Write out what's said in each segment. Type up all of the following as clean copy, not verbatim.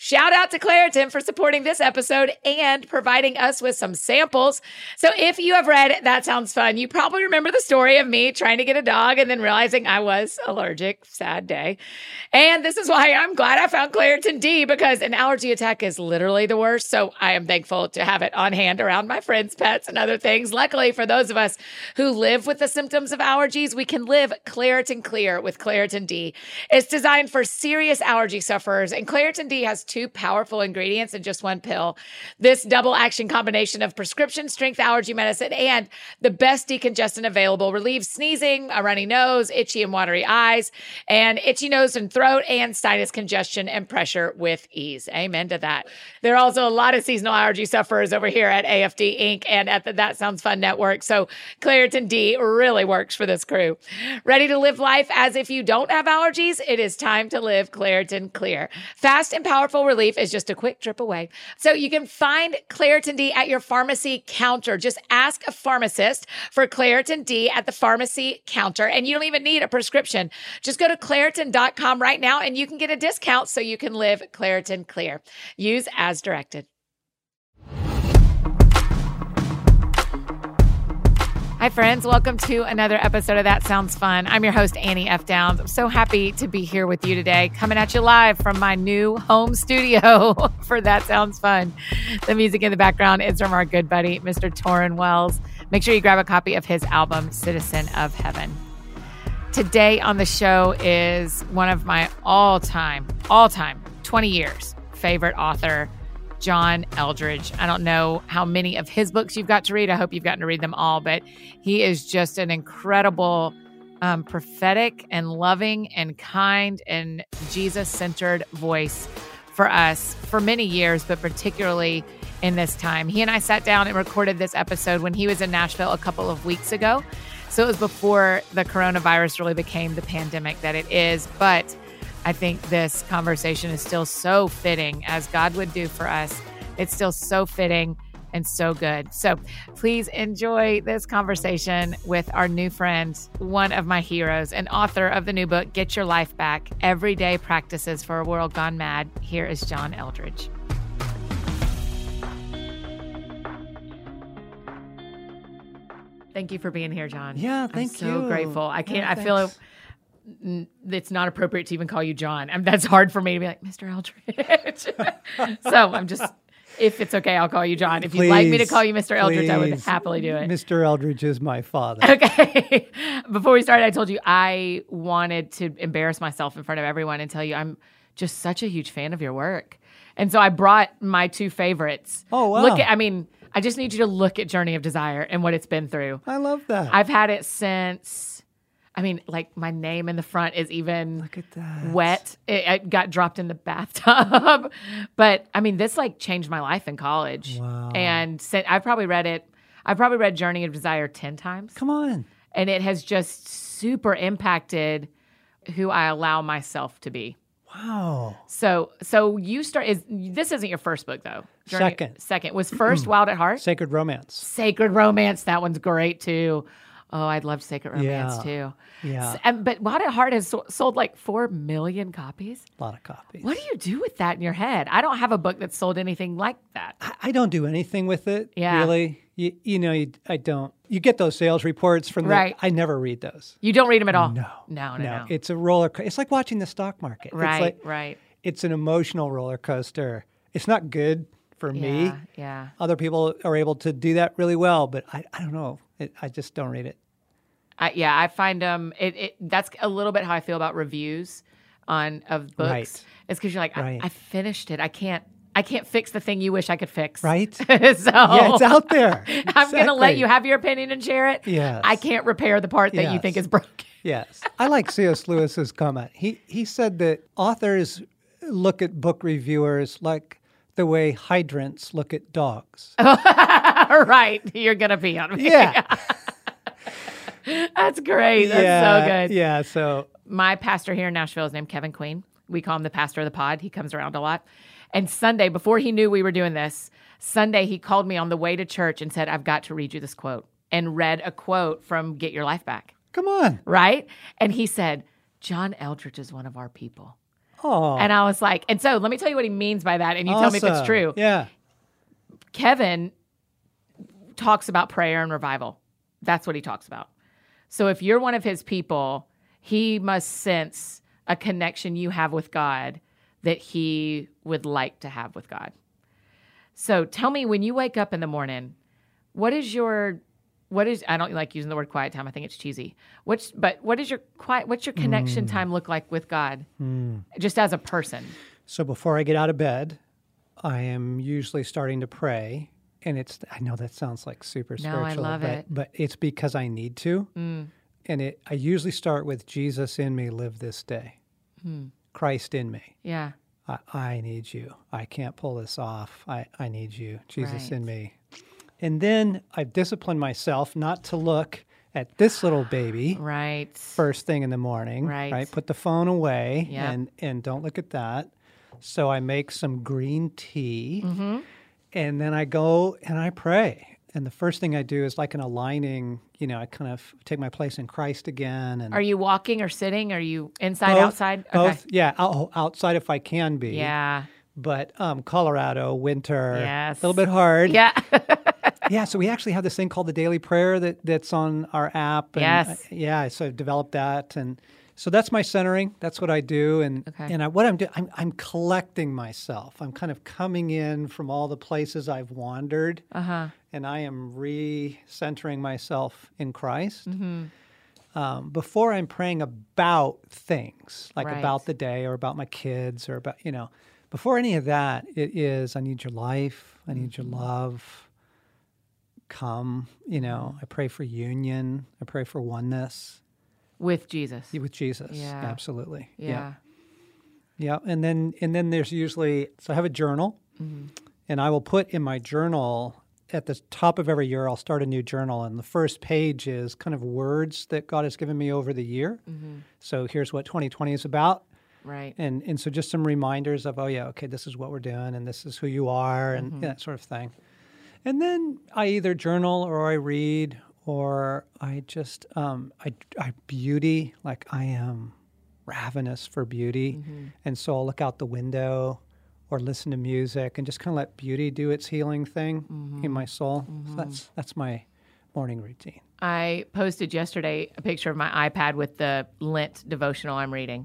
Shout out to Claritin for supporting this episode and providing us with some samples. So if you have read That Sounds Fun, you probably remember the story of me trying to get a dog and then realizing I was allergic. Sad day. And this is why I'm glad I found Claritin D, because an allergy attack is literally the worst. So I am thankful to have it on hand around my friends, pets, and other things. Luckily, for those of us who live with the symptoms of allergies, we can live Claritin Clear with Claritin D. It's designed for serious allergy sufferers, and Claritin D has 2 powerful ingredients in just 1 pill. This double action combination of prescription strength allergy medicine and the best decongestant available relieves sneezing, a runny nose, itchy and watery eyes, and itchy nose and throat, and sinus congestion and pressure with ease. Amen to that. There are also a lot of seasonal allergy sufferers over here at AFD Inc. and at the That Sounds Fun Network. So Claritin D really works for this crew. Ready to live life as if you don't have allergies? It is time to live Claritin Clear. Fast and powerful relief is just a quick trip away. So you can find Claritin D at your pharmacy counter. Just ask a pharmacist for Claritin D at the pharmacy counter, and you don't even need a prescription. Just go to Claritin.com right now and you can get a discount so you can live Claritin Clear. Use as directed. Hi, friends. Welcome to another episode of That Sounds Fun. I'm your host, Annie F. Downs. I'm so happy to be here with you today, coming at you live from my new home studio for That Sounds Fun. The music in the background is from our good buddy, Mr. Torrin Wells. Make sure you grab a copy of his album, Citizen of Heaven. Today on the show is one of my all-time, 20 years favorite author, John Eldredge. I don't know how many of his books you've got to read. I hope you've gotten to read them all, but he is just an incredible, prophetic and loving and kind and Jesus-centered voice for us for many years, but particularly in this time. He and I sat down and recorded this episode when he was in Nashville a couple of weeks ago. So it was before the coronavirus really became the pandemic that it is, but I think this conversation is still so fitting, as God would do for us. It's still so fitting and so good. So please enjoy this conversation with our new friend, one of my heroes, and author of the new book, Get Your Life Back, Everyday Practices for a World Gone Mad. Here is John Eldredge. Thank you for being here, John. Yeah, thank you. I'm so grateful. I feel it's not appropriate to even call you John. That's hard for me to be like, Mr. Eldredge. So I'm just, if it's okay, I'll call you John. If you'd like me to call you Mr. Eldredge, I would happily do it. Mr. Eldredge is my father. Okay. Before we started, I told you I wanted to embarrass myself in front of everyone and tell you I'm just such a huge fan of your work. And so I brought my 2 favorites. Oh, wow. I just need you to look at Journey of Desire and what it's been through. I love that. I've had it since, my name in the front is even Look at that. wet. It got dropped in the bathtub. But this changed my life in college. Wow. And I've probably read Journey of Desire 10 times. Come on. And it has just super impacted who I allow myself to be. Wow. So this isn't your first book though. Second. Was first Wild at Heart? Sacred Romance. Sacred Romance. That one's great too. Oh, I'd love Sacred Romance too. Yeah. But Wild at Heart has sold 4 million copies. A lot of copies. What do you do with that in your head? I don't have a book that's sold anything like that. I don't do anything with it, Yeah. really. I don't. You get those sales reports from Right. I never read those. You don't read them at all? No. It's a roller coaster. It's like watching the stock market. Right, It's right. It's an emotional roller coaster. It's not good for me. Yeah. Other people are able to do that really well, but I don't know. I just don't read it. I find that's a little bit how I feel about reviews of books. Right. It's because you're like, Right. I finished it. I can't fix the thing you wish I could fix. Right? So Yeah, it's out there. I'm going to let Exactly. you have your opinion and share it. Yes. I can't repair the part that you Yes. think is broken. Yes. I like C.S. Lewis's comment. He said that authors look at book reviewers like the way hydrants look at dogs. Right. You're going to pee on me. Yeah. That's great. That's so good. Yeah. So My pastor here in Nashville is named Kevin Queen. We call him the pastor of the pod. He comes around a lot. And Sunday, before he knew we were doing this, Sunday he called me on the way to church and said, I've got to read you this quote, and read a quote from Get Your Life Back. come on. Right? And he said, John Eldredge is one of our people. Oh, And I was like, and so let me tell you what he means by that, and you tell me if it's awesome. true. Yeah. Kevin talks about prayer and revival. That's what he talks about. So if you're one of his people, he must sense a connection you have with God that he would like to have with God. So tell me, when you wake up in the morning, what is, I don't like using the word quiet time. I think it's cheesy. What's your connection time look like with God? Just as a person? So before I get out of bed, I am usually starting to pray. And I know that sounds like super spiritual. I love it. But it's because I need to. And I usually start with Jesus in me, live this day. Christ in me. Yeah. I need you. I can't pull this off. I need you. Jesus Right. in me. And then I've disciplined myself not to look at this little baby Right. first thing in the morning. Right. Put the phone away Yep. and don't look at that. So I make some green tea and then I go and I pray. And the first thing I do is like an aligning, I kind of take my place in Christ again. And Are you walking or sitting? Are you inside, both, outside? Both, yeah, outside if I can be. Yeah. But Colorado, winter, Yes. a little bit hard. Yeah. Yeah, so we actually have this thing called the Daily Prayer that's on our app. And Yes. so I've developed that. And so that's my centering. That's what I do. And Okay. and what I'm doing, I'm collecting myself. I'm kind of coming in from all the places I've wandered. And I am re-centering myself in Christ. Before I'm praying about things, like Right. about the day or about my kids or about, before any of that, it is, I need your life. I need your love. Come, I pray for union. I pray for oneness. With Jesus. With Jesus. Yeah. Absolutely. Yeah. Yeah. And then there's usually, so I have a journal and I will put in my journal at the top of every year, I'll start a new journal. And the first page is kind of words that God has given me over the year. So here's what 2020 is about. Right. And so just some reminders of, okay, this is what we're doing and this is who you are and that sort of thing. And then I either journal or I read or I just, I beauty, like I am ravenous for beauty. And so I'll look out the window or listen to music and just kind of let beauty do its healing thing in my soul. So that's my morning routine. I posted yesterday a picture of my iPad with the Lent devotional I'm reading.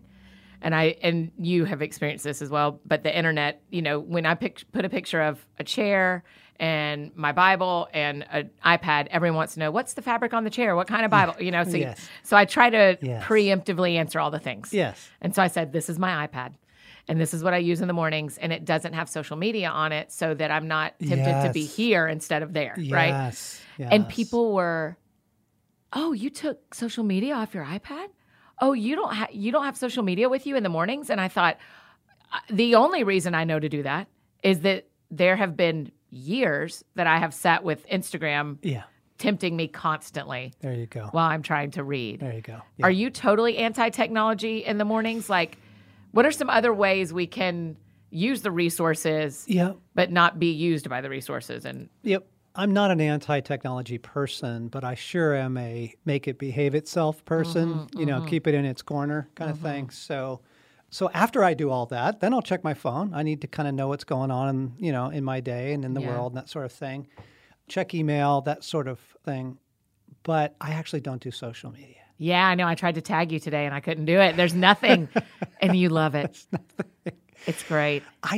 And you have experienced this as well, but the internet, when I put a picture of a chair and my Bible and an iPad, everyone wants to know, what's the fabric on the chair? What kind of Bible? So, Yes. so I try to Yes. preemptively answer all the things. Yes. And so I said, this is my iPad. And this is what I use in the mornings. And it doesn't have social media on it so that I'm not tempted to be Yes. here instead of there. Right. Yes. And people were, oh, you took social media off your iPad? Oh, you don't have social media with you in the mornings? And I thought, the only reason I know to do that is that there have been years that I have sat with Instagram tempting me constantly There you go. while I'm trying to read. There you go. Are you totally anti-technology in the mornings? Like, what are some other ways we can use the resources but not be used by the resources? And Yep. I'm not an anti-technology person, but I sure am a make it behave itself person, keep it in its corner kind of thing. So after I do all that, then I'll check my phone. I need to kind of know what's going on, in my day and in the world and that sort of thing. Check email, that sort of thing. But I actually don't do social media. yeah, I know. I tried to tag you today and I couldn't do it. There's nothing. And you love it. It's great.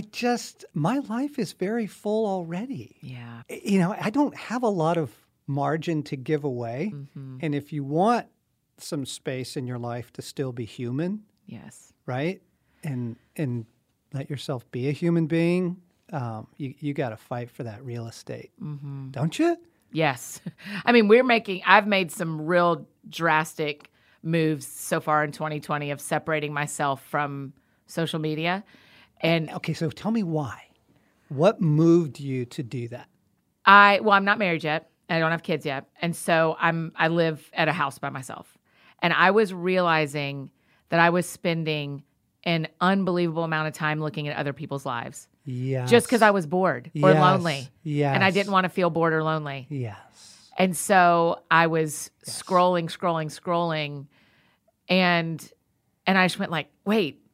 My life is very full already. Yeah. I don't have a lot of margin to give away. And if you want some space in your life to still be human, Yes. right? And let yourself be a human being, you got to fight for that real estate. Don't you? Yes. I mean, I've made some real drastic moves so far in 2020 of separating myself from social media. And Okay, so tell me why. What moved you to do that? I'm not married yet. I don't have kids yet. And so I live at a house by myself. And I was realizing that I was spending an unbelievable amount of time looking at other people's lives. Yes. Just because I was bored or Yes. lonely. Yes. And I didn't want to feel bored or lonely. Yes. And so I was scrolling. And I just went like, wait,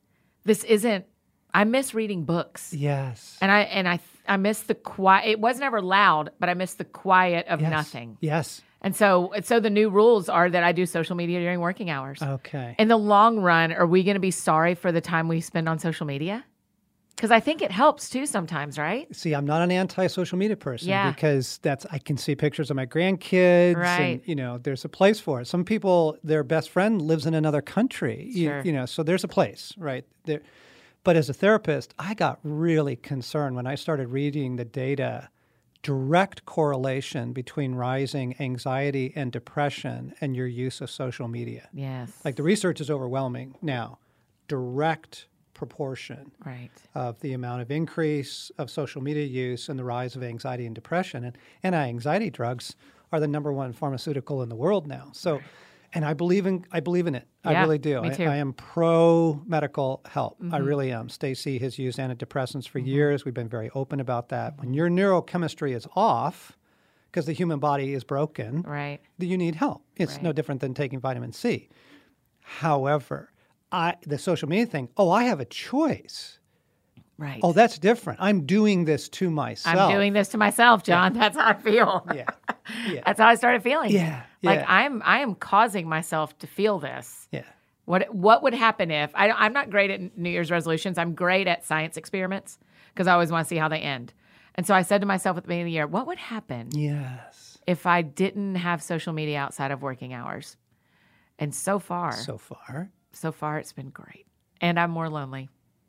this isn't, I miss reading books. Yes. And I miss the quiet. It wasn't ever loud, but I miss the quiet of nothing. Yes. And so the new rules are that I do social media during working hours. Okay. In the long run, are we going to be sorry for the time we spend on social media? Because I think it helps too sometimes, right? See, I'm not an anti-social media person because I can see pictures of my grandkids right. and, there's a place for it. Some people, their best friend lives in another country, sure. So there's a place, right? There. But as a therapist, I got really concerned when I started reading the data, direct correlation between rising anxiety and depression and your use of social media. Yes. Like the research is overwhelming now. Direct proportion right. of the amount of increase of social media use and the rise of anxiety and depression. And anti-anxiety drugs are the number one pharmaceutical in the world now. So, right. And I believe in it. Yeah, I really do. Me too. I am pro medical help. Mm-hmm. I really am. Stacy has used antidepressants for years. We've been very open about that. When your neurochemistry is off, because the human body is broken, right. you need help. It's no different than taking vitamin C. However, the social media thing, I have a choice. Right. Oh, that's different. I'm doing this to myself. I'm doing this to myself, John. Yeah. That's how I feel. Yeah. That's how I started feeling. Yeah. Like I am causing myself to feel this. Yeah. What would happen if I'm not great at New Year's resolutions. I'm great at science experiments because I always want to see how they end. And so I said to myself at the beginning of the year, what would happen if I didn't have social media outside of working hours? And so far, it's been great. And I'm more lonely.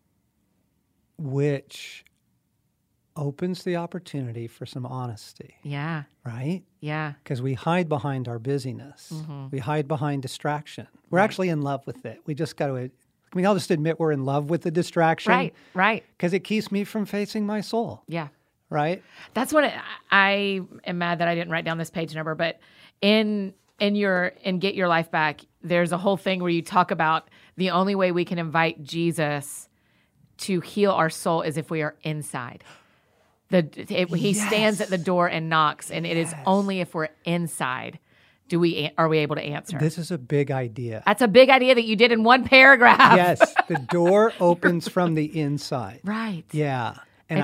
Which opens the opportunity for some honesty. Yeah. Right? Yeah. Because we hide behind our busyness. Mm-hmm. We hide behind distraction. We're actually in love with it. We just got to, I'll just admit we're in love with the distraction. Right. Because it keeps me from facing my soul. Yeah. Right? That's what I am mad that I didn't write down this page number, but in Get Your Life Back, there's a whole thing where you talk about the only way we can invite Jesus to heal our soul is if we are inside. He stands at the door and knocks, and it is only if we're inside are we able to answer. This is a big idea. That's a big idea that you did in one paragraph. Yes, the door opens from the inside. Right. Yeah. And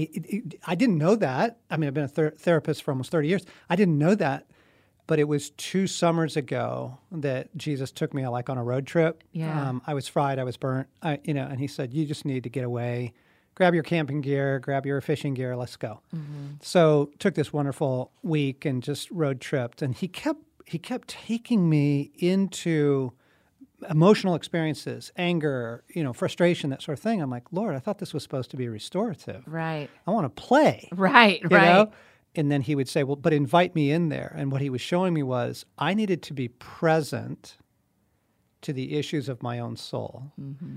I didn't know that. I mean, I've been a therapist for almost 30 years. I didn't know that. But it was 2 summers ago that Jesus took me on a road trip. Yeah. I was fried. I was burnt. And he said, "You just need to get away. Grab your camping gear. Grab your fishing gear. Let's go." Mm-hmm. So took this wonderful week and just road tripped. And he kept taking me into emotional experiences, anger, frustration, that sort of thing. I'm like, Lord, I thought this was supposed to be restorative. Right. I want to play. Right. You know? And then he would say, well, but invite me in there. And what he was showing me was I needed to be present to the issues of my own soul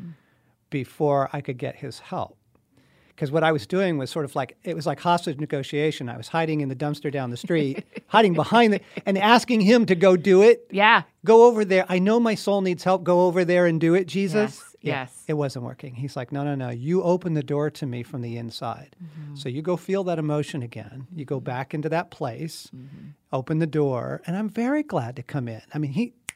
before I could get his help. Because what I was doing was it was like hostage negotiation. I was hiding in the dumpster down the street, hiding behind and asking him to go do it. Yeah. Go over there. I know my soul needs help. Go over there and do it, Jesus. Yes. It wasn't working. He's like, no. You open the door to me from the inside. Mm-hmm. So you go feel that emotion again. You go back into that place, open the door, and I'm very glad to come in. I mean,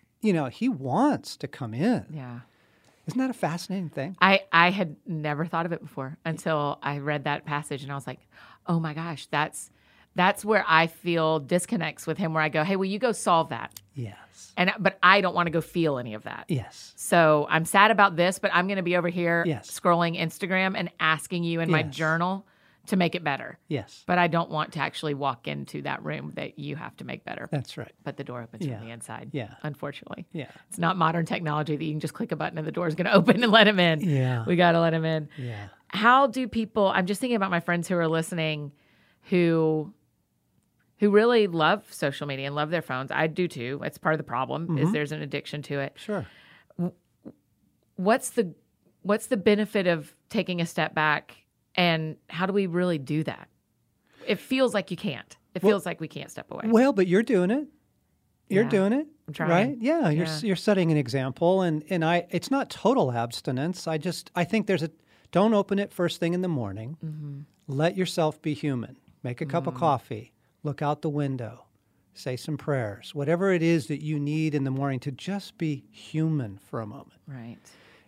he wants to come in. Yeah. Isn't that a fascinating thing? I had never thought of it before until I read that passage, and I was like, oh my gosh, that's where I feel disconnects with him, where I go, hey, will you go solve that? Yes. But I don't want to go feel any of that. Yes. So I'm sad about this, but I'm going to be over here Yes. scrolling Instagram and asking you in my journal to make it better. Yes. But I don't want to actually walk into that room that you have to make better. That's right. But the door opens from the inside. Yeah. Unfortunately. Yeah. It's not modern technology that you can just click a button and the door is going to open and let him in. Yeah. We got to let him in. Yeah. How do people, I'm just thinking about my friends who are listening who really love social media and love their phones. I do too. It's part of the problem is there's an addiction to it. Sure. What's the benefit of taking a step back, and how do we really do that? It feels like you can't. It feels like we can't step away. Well, but you're doing it. You're doing it. I'm trying. Right? Yeah. You're setting an example, and it's not total abstinence. I think don't open it first thing in the morning. Mm-hmm. Let yourself be human. Make a cup of coffee. Look out the window, say some prayers, whatever it is that you need in the morning to just be human for a moment. Right.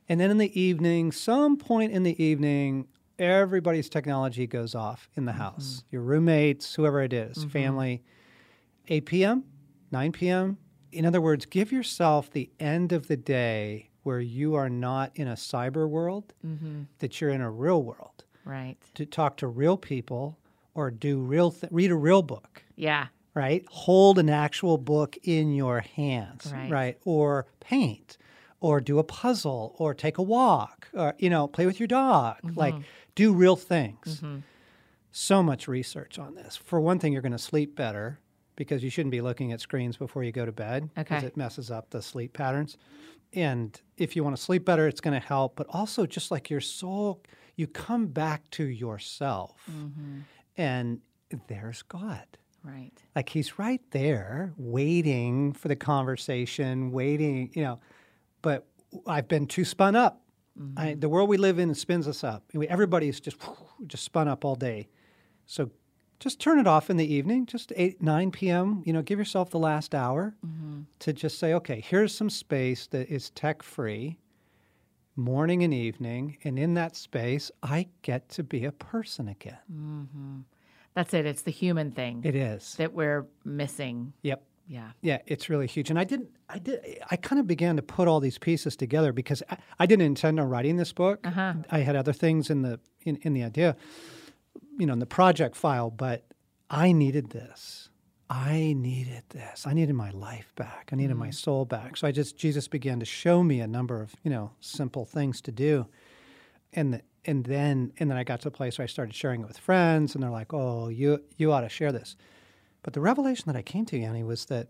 And then in the evening, some point in the evening, everybody's technology goes off in the house. Your roommates, whoever it is, family. 8 p.m., 9 p.m. In other words, give yourself the end of the day where you are not in a cyber world, that you're in a real world. Right. To talk to real people or do read a real book. Yeah. Right? Hold an actual book in your hands. Right. Or paint or do a puzzle or take a walk or, play with your dog. Like, do real things. So much research on this. For one thing, you're going to sleep better because you shouldn't be looking at screens before you go to bed because it messes up the sleep patterns. And if you want to sleep better, it's going to help. But also, just like your soul, you come back to yourself. And there's God. Right. Like he's right there waiting for the conversation, but I've been too spun up. The world we live in spins us up. Everybody's just spun up all day. So just turn it off in the evening, just 8, 9 p.m., give yourself the last hour to just say, okay, here's some space that is tech-free, morning and evening, and in that space, I get to be a person again. That's it. It's the human thing. It is. That we're missing. Yep. Yeah. Yeah, it's really huge. And I kind of began to put all these pieces together because I didn't intend on writing this book. I had other things in the idea, in the project file, but I needed this. I needed my life back. I needed my soul back. So Jesus began to show me a number of, simple things to do. And then I got to a place where I started sharing it with friends, and they're like, "Oh, you ought to share this." But the revelation that I came to, Yanni, was that.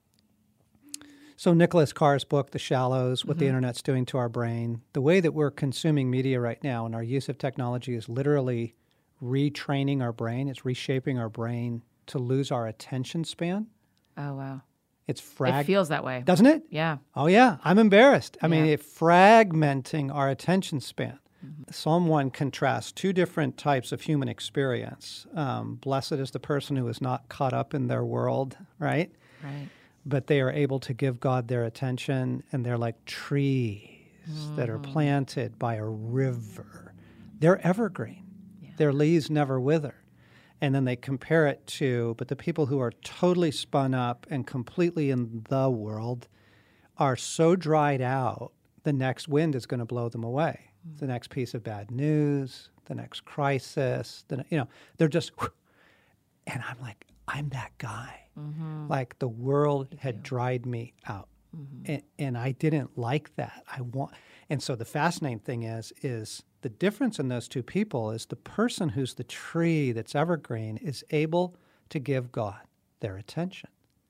So Nicholas Carr's book, The Shallows, what the internet's doing to our brain, the way that we're consuming media right now, and our use of technology is literally retraining our brain. It's reshaping our brain to lose our attention span. Oh wow! It feels that way, doesn't it? Yeah. Oh yeah, I'm embarrassed. I mean, it's fragmenting our attention span. Psalm 1 contrasts two different types of human experience. Blessed is the person who is not caught up in their world, right? Right. But they are able to give God their attention, and they're like trees that are planted by a river. They're evergreen. Yeah. Their leaves never wither. And then they compare it to, but the people who are totally spun up and completely in the world are so dried out, the next wind is going to blow them away. The next piece of bad news, the next crisis, they're just, and I'm like, I'm that guy. Like the world had dried me out. And I didn't like that. And so the fascinating thing is the difference in those two people is the person who's the tree that's evergreen is able to give God their attention.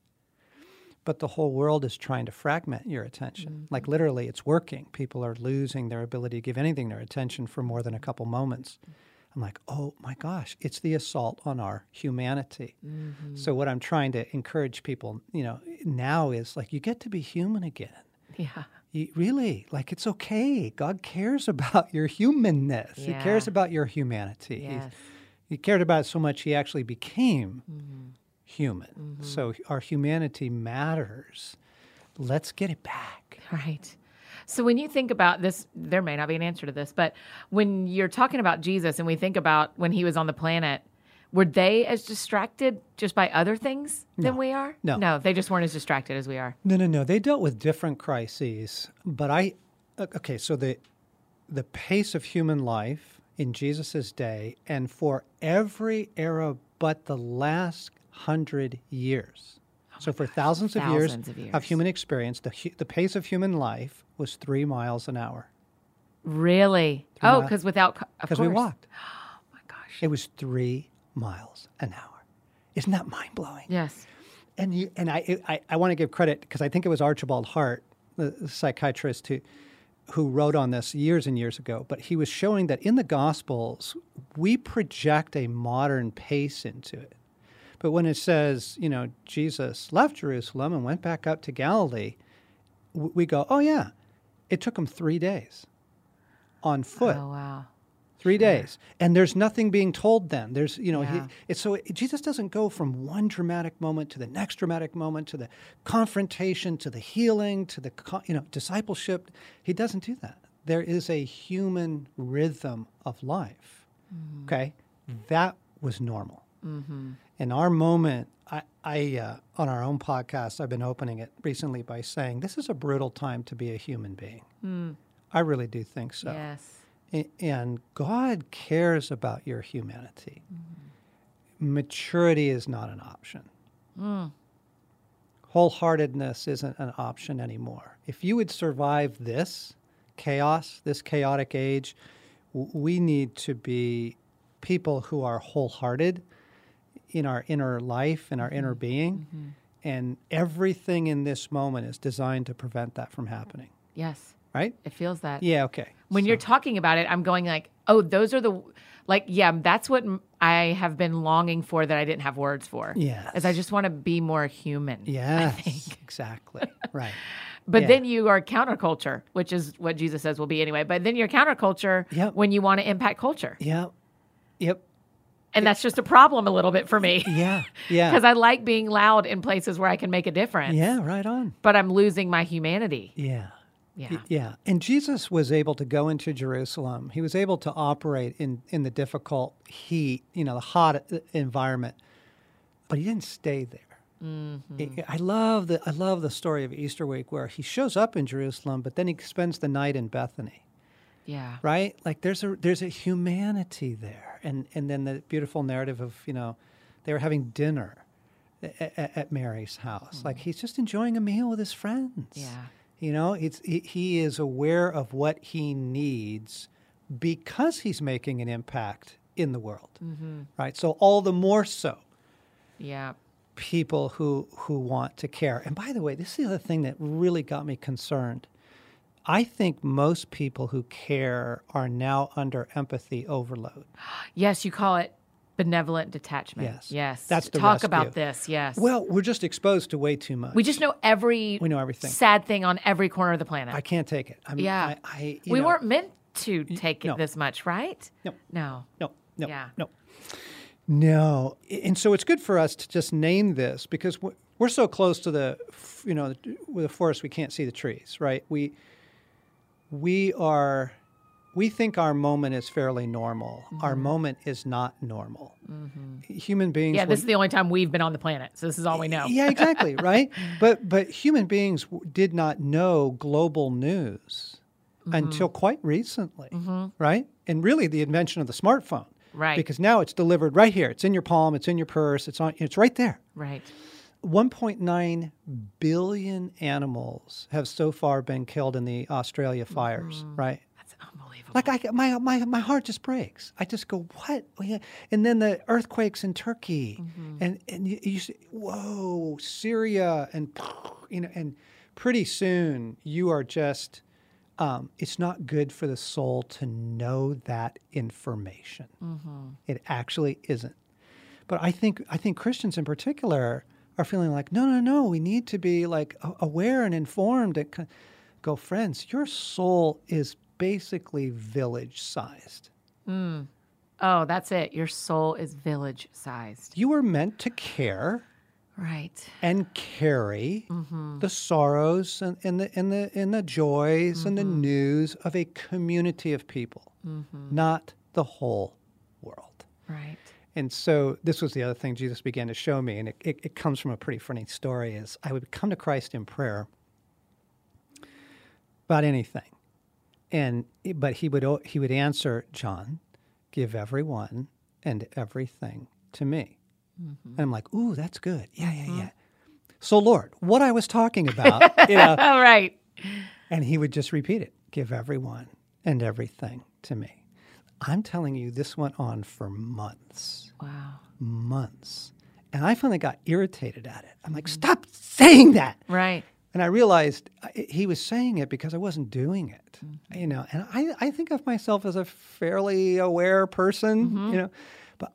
But the whole world is trying to fragment your attention. Like literally, it's working. People are losing their ability to give anything their attention for more than a couple moments. I'm like, oh my gosh, it's the assault on our humanity. So what I'm trying to encourage people, now is like, you get to be human again. Yeah. Really, like it's okay. God cares about your humanness. Yeah. He cares about your humanity. Yes. He cared about it so much he actually became human. So our humanity matters. Let's get it back. Right. So when you think about this, there may not be an answer to this, but when you're talking about Jesus and we think about when he was on the planet, were they as distracted just by other things than we are? No, they just weren't as distracted as we are. No. They dealt with different crises. But so the pace of human life in Jesus' day and for every era but the last 100 years. So for thousands of years of human experience, the pace of human life was 3 miles an hour. Really? Because because we walked. Oh my gosh! It was 3 miles an hour. Isn't that mind blowing? Yes. And I want to give credit because I think it was Archibald Hart, the psychiatrist who wrote on this years and years ago. But he was showing that in the Gospels we project a modern pace into it. But when it says, Jesus left Jerusalem and went back up to Galilee, we go, oh, yeah, it took him 3 days on foot. Oh, wow. 3 days. And there's nothing being told then. There's, Jesus doesn't go from one dramatic moment to the next dramatic moment, to the confrontation, to the healing, to the, discipleship. He doesn't do that. there is a human rhythm of life. Okay? That was normal. In our moment, I on our own podcast, I've been opening it recently by saying this is a brutal time to be a human being. I really do think so. Yes. And God cares about your humanity. Maturity is not an option. Wholeheartedness isn't an option anymore. If you would survive this chaos, this chaotic age, we need to be people who are wholehearted in our inner life, in our inner being. And everything in this moment is designed to prevent that from happening. Yes. Right? It feels that. Yeah, okay. When you're talking about it, I'm going like, oh, those are the, like, yeah, that's what I have been longing for that I didn't have words for. Yes. Is I just want to be more human. Yes, exactly. Right. But then you are counterculture, which is what Jesus says will be anyway. But then you're counterculture when you want to impact culture. Yep. And that's just a problem a little bit for me. Yeah. Because I like being loud in places where I can make a difference. Yeah, right on. But I'm losing my humanity. Yeah. And Jesus was able to go into Jerusalem. He was able to operate in the difficult heat, the hot environment, but he didn't stay there. I love the story of Easter week where he shows up in Jerusalem, but then he spends the night in Bethany. Yeah. Right? Like there's a humanity there. And then the beautiful narrative of, they were having dinner at Mary's house. Like he's just enjoying a meal with his friends. Yeah. He is aware of what he needs because he's making an impact in the world, right? So all the more so, people who want to care. And by the way, this is the other thing that really got me concerned. I think most people who care are now under empathy overload. Yes, you call it benevolent detachment. Yes. That's the Talk rescue. about this. Yes. Well, we're just exposed to way too much. We just know everything. Sad thing on every corner of the planet. I can't take it. We weren't meant to take it this much, right? No. Yeah. No. And so it's good for us to just name this because we're so close to with the forest we can't see the trees, right? We think our moment is fairly normal. Our moment is not normal. Human beings... Yeah, this is the only time we've been on the planet, so this is all we know. Yeah, exactly, right? But human beings did not know global news until quite recently, right? And really the invention of the smartphone. Right. Because now it's delivered right here. It's in your palm, it's in your purse, it's right there. Right. 1.9 billion animals have so far been killed in the Australia fires, right? That's unbelievable. Like my heart just breaks. I just go, what? And then the earthquakes in Turkey, and you say, whoa, Syria, and pretty soon you are just. It's not good for the soul to know that information. It actually isn't. But I think Christians in particular are feeling like, no, we need to be like aware and informed. And go, friends, your soul is basically village-sized. Oh, that's it. Your soul is village-sized. You were meant to care, right, and carry the sorrows and the joys and the news of a community of people, not the whole world. Right. And so this was the other thing Jesus began to show me, and it comes from a pretty funny story, is I would come to Christ in prayer about anything. But he would answer, John, give everyone and everything to me. And I'm like, ooh, that's good. Yeah. So Lord, what I was talking about, All right. And he would just repeat it, give everyone and everything to me. I'm telling you, this went on for months. Wow. Months. And I finally got irritated at it. I'm like, stop saying that. Right. And I realized he was saying it because I wasn't doing it, And I think of myself as a fairly aware person, But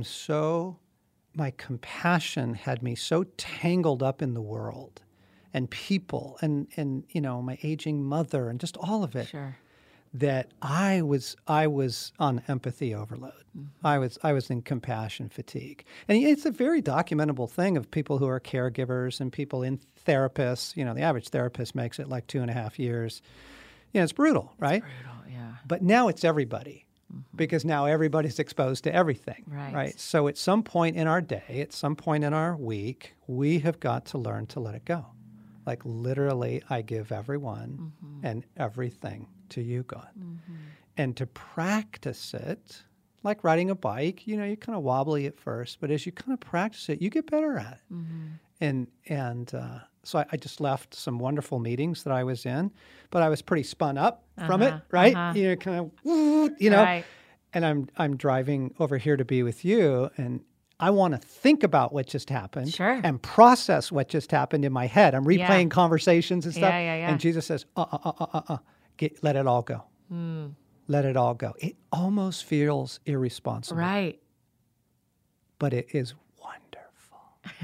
my compassion had me so tangled up in the world and people and my aging mother and just all of it. Sure. That I was on empathy overload. I was in compassion fatigue. And it's a very documentable thing of people who are caregivers and people in therapists. The average therapist makes it like 2.5 years. it's brutal, right? Brutal, yeah. But now it's everybody, because now everybody's exposed to everything, right? So at some point in our day, at some point in our week, we have got to learn to let it go. Like literally, I give everyone and everything to you, God. And to practice it, like riding a bike, you're kind of wobbly at first, but as you kind of practice it, you get better at it. So I just left some wonderful meetings that I was in, but I was pretty spun up from it, right? Kind of, Right. And I'm driving over here to be with you, and I want to think about what just happened and process what just happened in my head. I'm replaying conversations and stuff. And Jesus says, let it all go. Let it all go. It almost feels irresponsible. Right. But it is wonderful.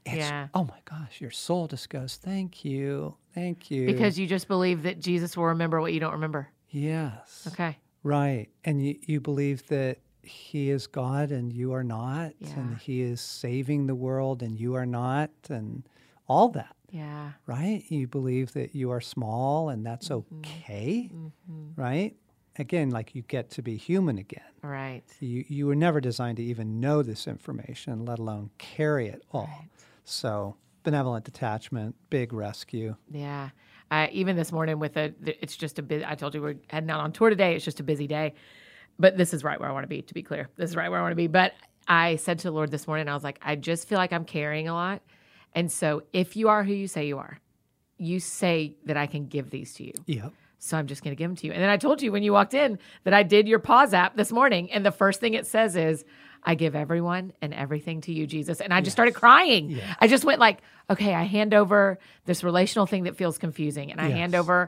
Oh my gosh, your soul just goes, thank you. Thank you. Because you just believe that Jesus will remember what you don't remember. Yes. Okay. Right. And you believe that he is God and you are not, and he is saving the world and you are not, and all that. Yeah. Right? You believe that you are small and that's okay, right? Again, like you get to be human again. Right. You were never designed to even know this information, let alone carry it all. Right. So benevolent detachment, big rescue. Yeah. Even this morning it's just a bit, I told you we're heading out on tour today. It's just a busy day. But this is right where I want to be, to be clear. This is right where I want to be. But I said to the Lord this morning, I was like, I just feel like I'm carrying a lot. And so if you are who you say you are, you say that I can give these to you. Yep. So I'm just going to give them to you. And then I told you when you walked in that I did your pause app this morning. And the first thing it says is, I give everyone and everything to you, Jesus. And I just started crying. Yes. I just went like, okay, I hand over this relational thing that feels confusing. And I hand over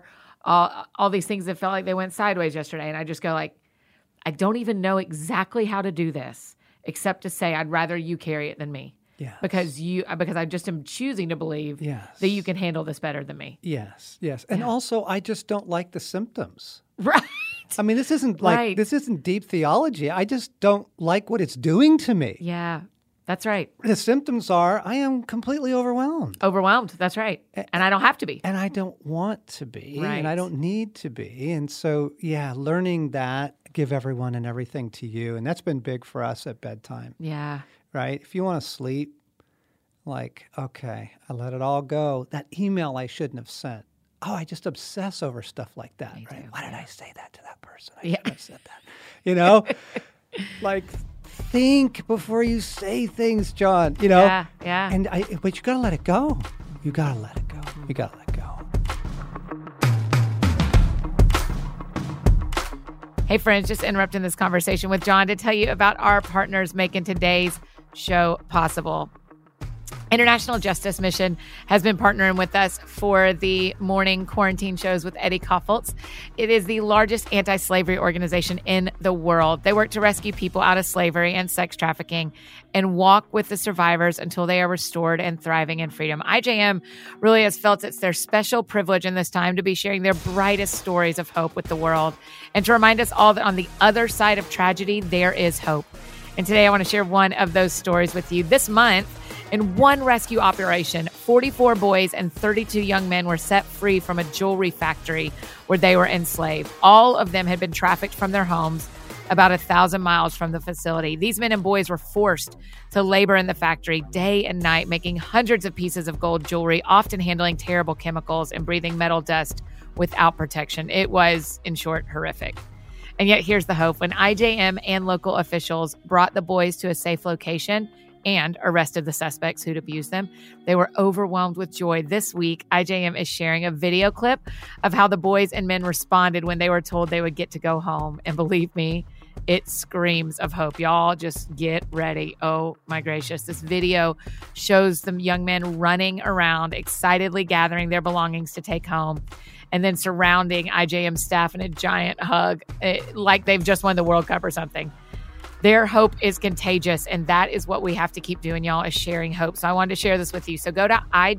all these things that felt like they went sideways yesterday. And I just go like, I don't even know exactly how to do this, except to say I'd rather you carry it than me. Yes. Because I just am choosing to believe that you can handle this better than me. Yes, yes. And also, I just don't like the symptoms. Right. I mean, this isn't this isn't deep theology. I just don't like what it's doing to me. Yeah, that's right. The symptoms are I am completely overwhelmed. Overwhelmed, that's right. And I don't have to be. And I don't want to be. Right. And I don't need to be. And so, learning that, give everyone and everything to you. And that's been big for us at bedtime. Yeah. Right? If you want to sleep, like, okay, I let it all go. That email I shouldn't have sent. Oh, I just obsess over stuff like that. Me right? too. Why did I say that to that person? I shouldn't have said that. Like, think before you say things, John. Yeah. But you got to let it go. You got to let it go. You got to let go. Hey, friends, just interrupting this conversation with John to tell you about our partners making today's show possible. International Justice Mission has been partnering with us for the morning quarantine shows with Eddie Koffoltz. It is the largest anti-slavery organization in the world. They work to rescue people out of slavery and sex trafficking and walk with the survivors until they are restored and thriving in freedom. IJM really has felt it's their special privilege in this time to be sharing their brightest stories of hope with the world and to remind us all that on the other side of tragedy, there is hope. And today I want to share one of those stories with you. This month, in one rescue operation, 44 boys and 32 young men were set free from a jewelry factory where they were enslaved. All of them had been trafficked from their homes about 1,000 miles from the facility. These men and boys were forced to labor in the factory day and night, making hundreds of pieces of gold jewelry, often handling terrible chemicals and breathing metal dust without protection. It was, in short, horrific. And yet here's the hope. When IJM and local officials brought the boys to a safe location and arrested the suspects who'd abused them, they were overwhelmed with joy. This week, IJM is sharing a video clip of how the boys and men responded when they were told they would get to go home. And believe me, it screams of hope. Y'all just get ready. Oh my gracious. This video shows the young men running around, excitedly gathering their belongings to take home, and then surrounding IJM staff in a giant hug, like they've just won the World Cup or something. Their hope is contagious, and that is what we have to keep doing, y'all, is sharing hope. So I wanted to share this with you. So go to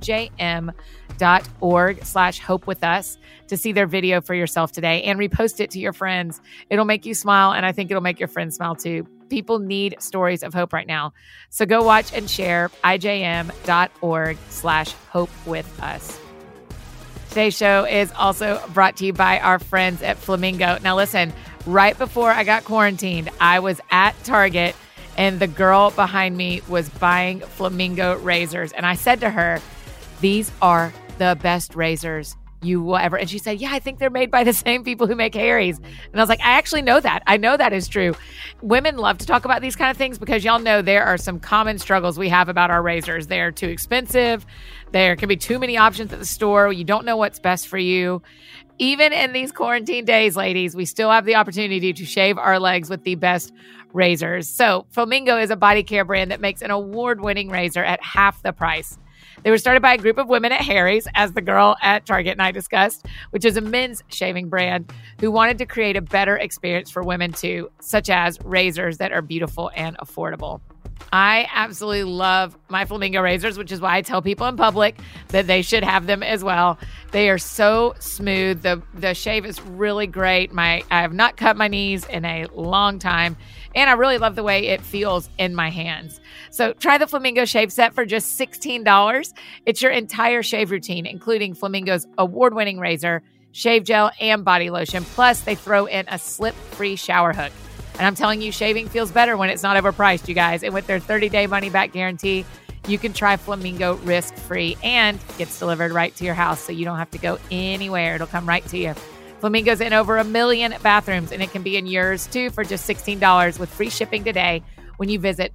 ijm.org/hope with us to see their video for yourself today and repost it to your friends. It'll make you smile, and I think it'll make your friends smile too. People need stories of hope right now. So go watch and share ijm.org/hope with us. Today's show is also brought to you by our friends at Flamingo. Now listen, right before I got quarantined, I was at Target and the girl behind me was buying Flamingo razors. And I said to her, these are the best razors you will ever. And she said, yeah, I think they're made by the same people who make Harry's. And I was like, I actually know that. I know that is true. Women love to talk about these kind of things because y'all know there are some common struggles we have about our razors. They're too expensive. There can be too many options at the store. You don't know what's best for you. Even in these quarantine days, ladies, we still have the opportunity to shave our legs with the best razors. So Flamingo is a body care brand that makes an award-winning razor at half the price. They were started by a group of women at Harry's, as the girl at Target and I discussed, which is a men's shaving brand, who wanted to create a better experience for women too, such as razors that are beautiful and affordable. I absolutely love my Flamingo razors, which is why I tell people in public that they should have them as well. They are so smooth. The shave is really great. I have not cut my knees in a long time, and I really love the way it feels in my hands. So try the Flamingo shave set for just $16. It's your entire shave routine, including Flamingo's award-winning razor, shave gel, and body lotion. Plus, they throw in a slip-free shower hook. And I'm telling you, shaving feels better when it's not overpriced, you guys. And with their 30-day money-back guarantee, you can try Flamingo risk-free and gets delivered right to your house, so you don't have to go anywhere. It'll come right to you. Flamingo's in over 1 million bathrooms, and it can be in yours, too, for just $16 with free shipping today when you visit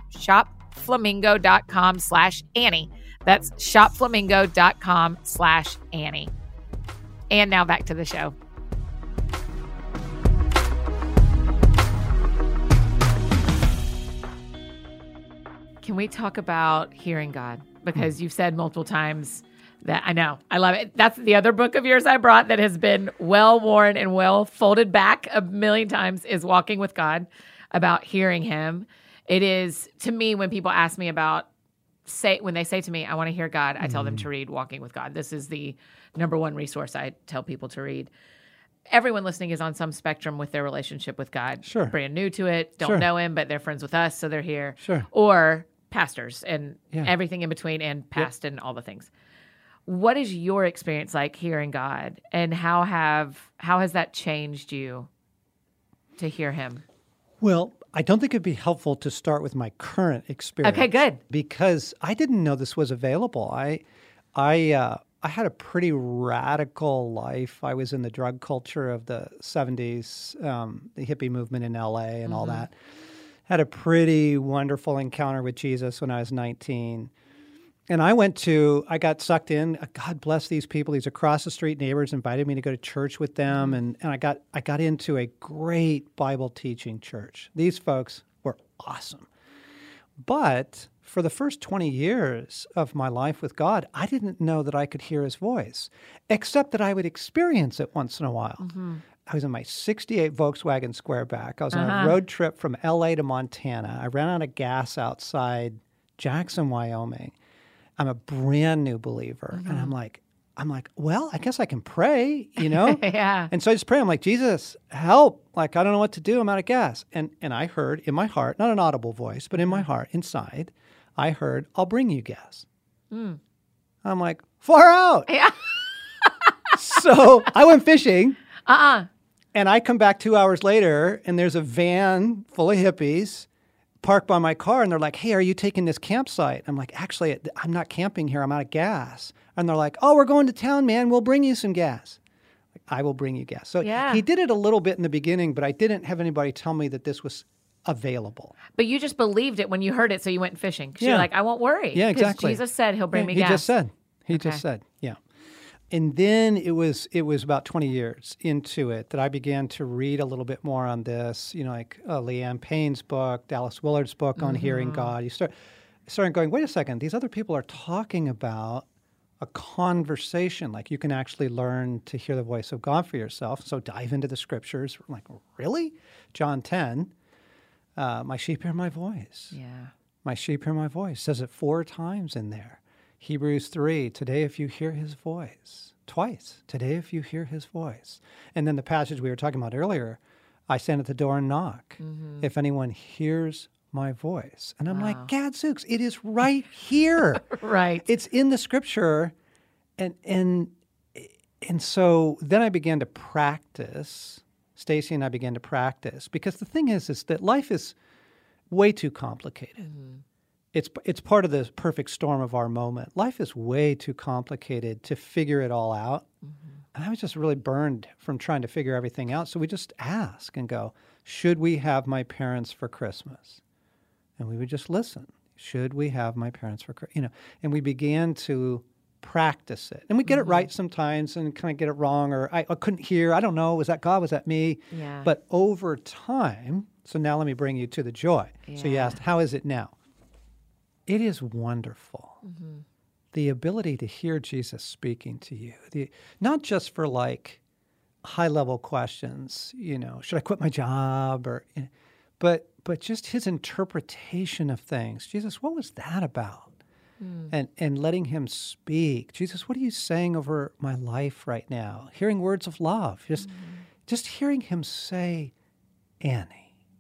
shopflamingo.com/Annie. That's shopflamingo.com/Annie. And now back to the show. Can we talk about hearing God? Because you've said multiple times that, I know, I love it. That's the other book of yours I brought that has been well worn and well folded back 1 million times, is Walking with God, about hearing him. It is, to me, when people ask me about, when they say to me, I want to hear God, I tell them to read Walking with God. This is the number one resource I tell people to read. Everyone listening is on some spectrum with their relationship with God. Sure. Brand new to it, don't know him, but they're friends with us, so they're here. Sure. Or pastors and everything in between, and past and all the things. What is your experience like hearing God, and how has that changed you to hear him? Well, I don't think it'd be helpful to start with my current experience. Okay, good. Because I didn't know this was available. I had a pretty radical life. I was in the drug culture of the 70s, the hippie movement in LA and all that. Had a pretty wonderful encounter with Jesus when I was 19. And I got sucked in. God bless these people. These across the street neighbors invited me to go to church with them. And I got into a great Bible teaching church. These folks were awesome. But for the first 20 years of my life with God, I didn't know that I could hear his voice, except that I would experience it once in a while. I was in my 68 Volkswagen Squareback. I was on a road trip from LA to Montana. I ran out of gas outside Jackson, Wyoming. I'm a brand new believer. And I'm like, well, I guess I can pray, Yeah. And so I just pray. I'm like, Jesus, help. Like, I don't know what to do. I'm out of gas. And I heard in my heart, not an audible voice, but in my heart, inside, I heard, I'll bring you gas. I'm like, far out. Yeah. So I went fishing. And I come back 2 hours later, and there's a van full of hippies parked by my car, and they're like, hey, are you taking this campsite? I'm like, actually, I'm not camping here. I'm out of gas. And they're like, oh, we're going to town, man. We'll bring you some gas. I will bring you gas. So he did it a little bit in the beginning, but I didn't have anybody tell me that this was available. But you just believed it when you heard it, so you went fishing. Because you're like, I won't worry. Yeah, exactly. Jesus said he'll bring me gas. He just said, yeah. And then it was about 20 years into it that I began to read a little bit more on this, like Leanne Payne's book, Dallas Willard's book on hearing God. You started going, wait a second, these other people are talking about a conversation. Like, you can actually learn to hear the voice of God for yourself. So dive into the scriptures. I'm like, really? John 10, my sheep hear my voice. Yeah. My sheep hear my voice. Says it 4 times in there. Hebrews 3, today if you hear his voice. Twice, today if you hear his voice. And then the passage we were talking about earlier, I stand at the door and knock. If anyone hears my voice. And I'm like, gadzooks, it is right here. Right. It's in the scripture. And And so then I began to practice. Stacy and I began to practice, because the thing is that life is way too complicated. It's part of the perfect storm of our moment. Life is way too complicated to figure it all out. And I was just really burned from trying to figure everything out. So we just ask and go, should we have my parents for Christmas? And we would just listen. Should we have my parents for Christmas? And we began to practice it. And we get it right sometimes and kind of get it wrong, or I couldn't hear. I don't know. Was that God? Was that me? Yeah. But over time, so now let me bring you to the joy. So you asked, how is it now? It is wonderful. The ability to hear Jesus speaking to you, not just for like high-level questions, should I quit my job, or, but just his interpretation of things. Jesus, what was that about? And letting him speak. Jesus, what are you saying over my life right now? Hearing words of love. Just hearing him say, Annie,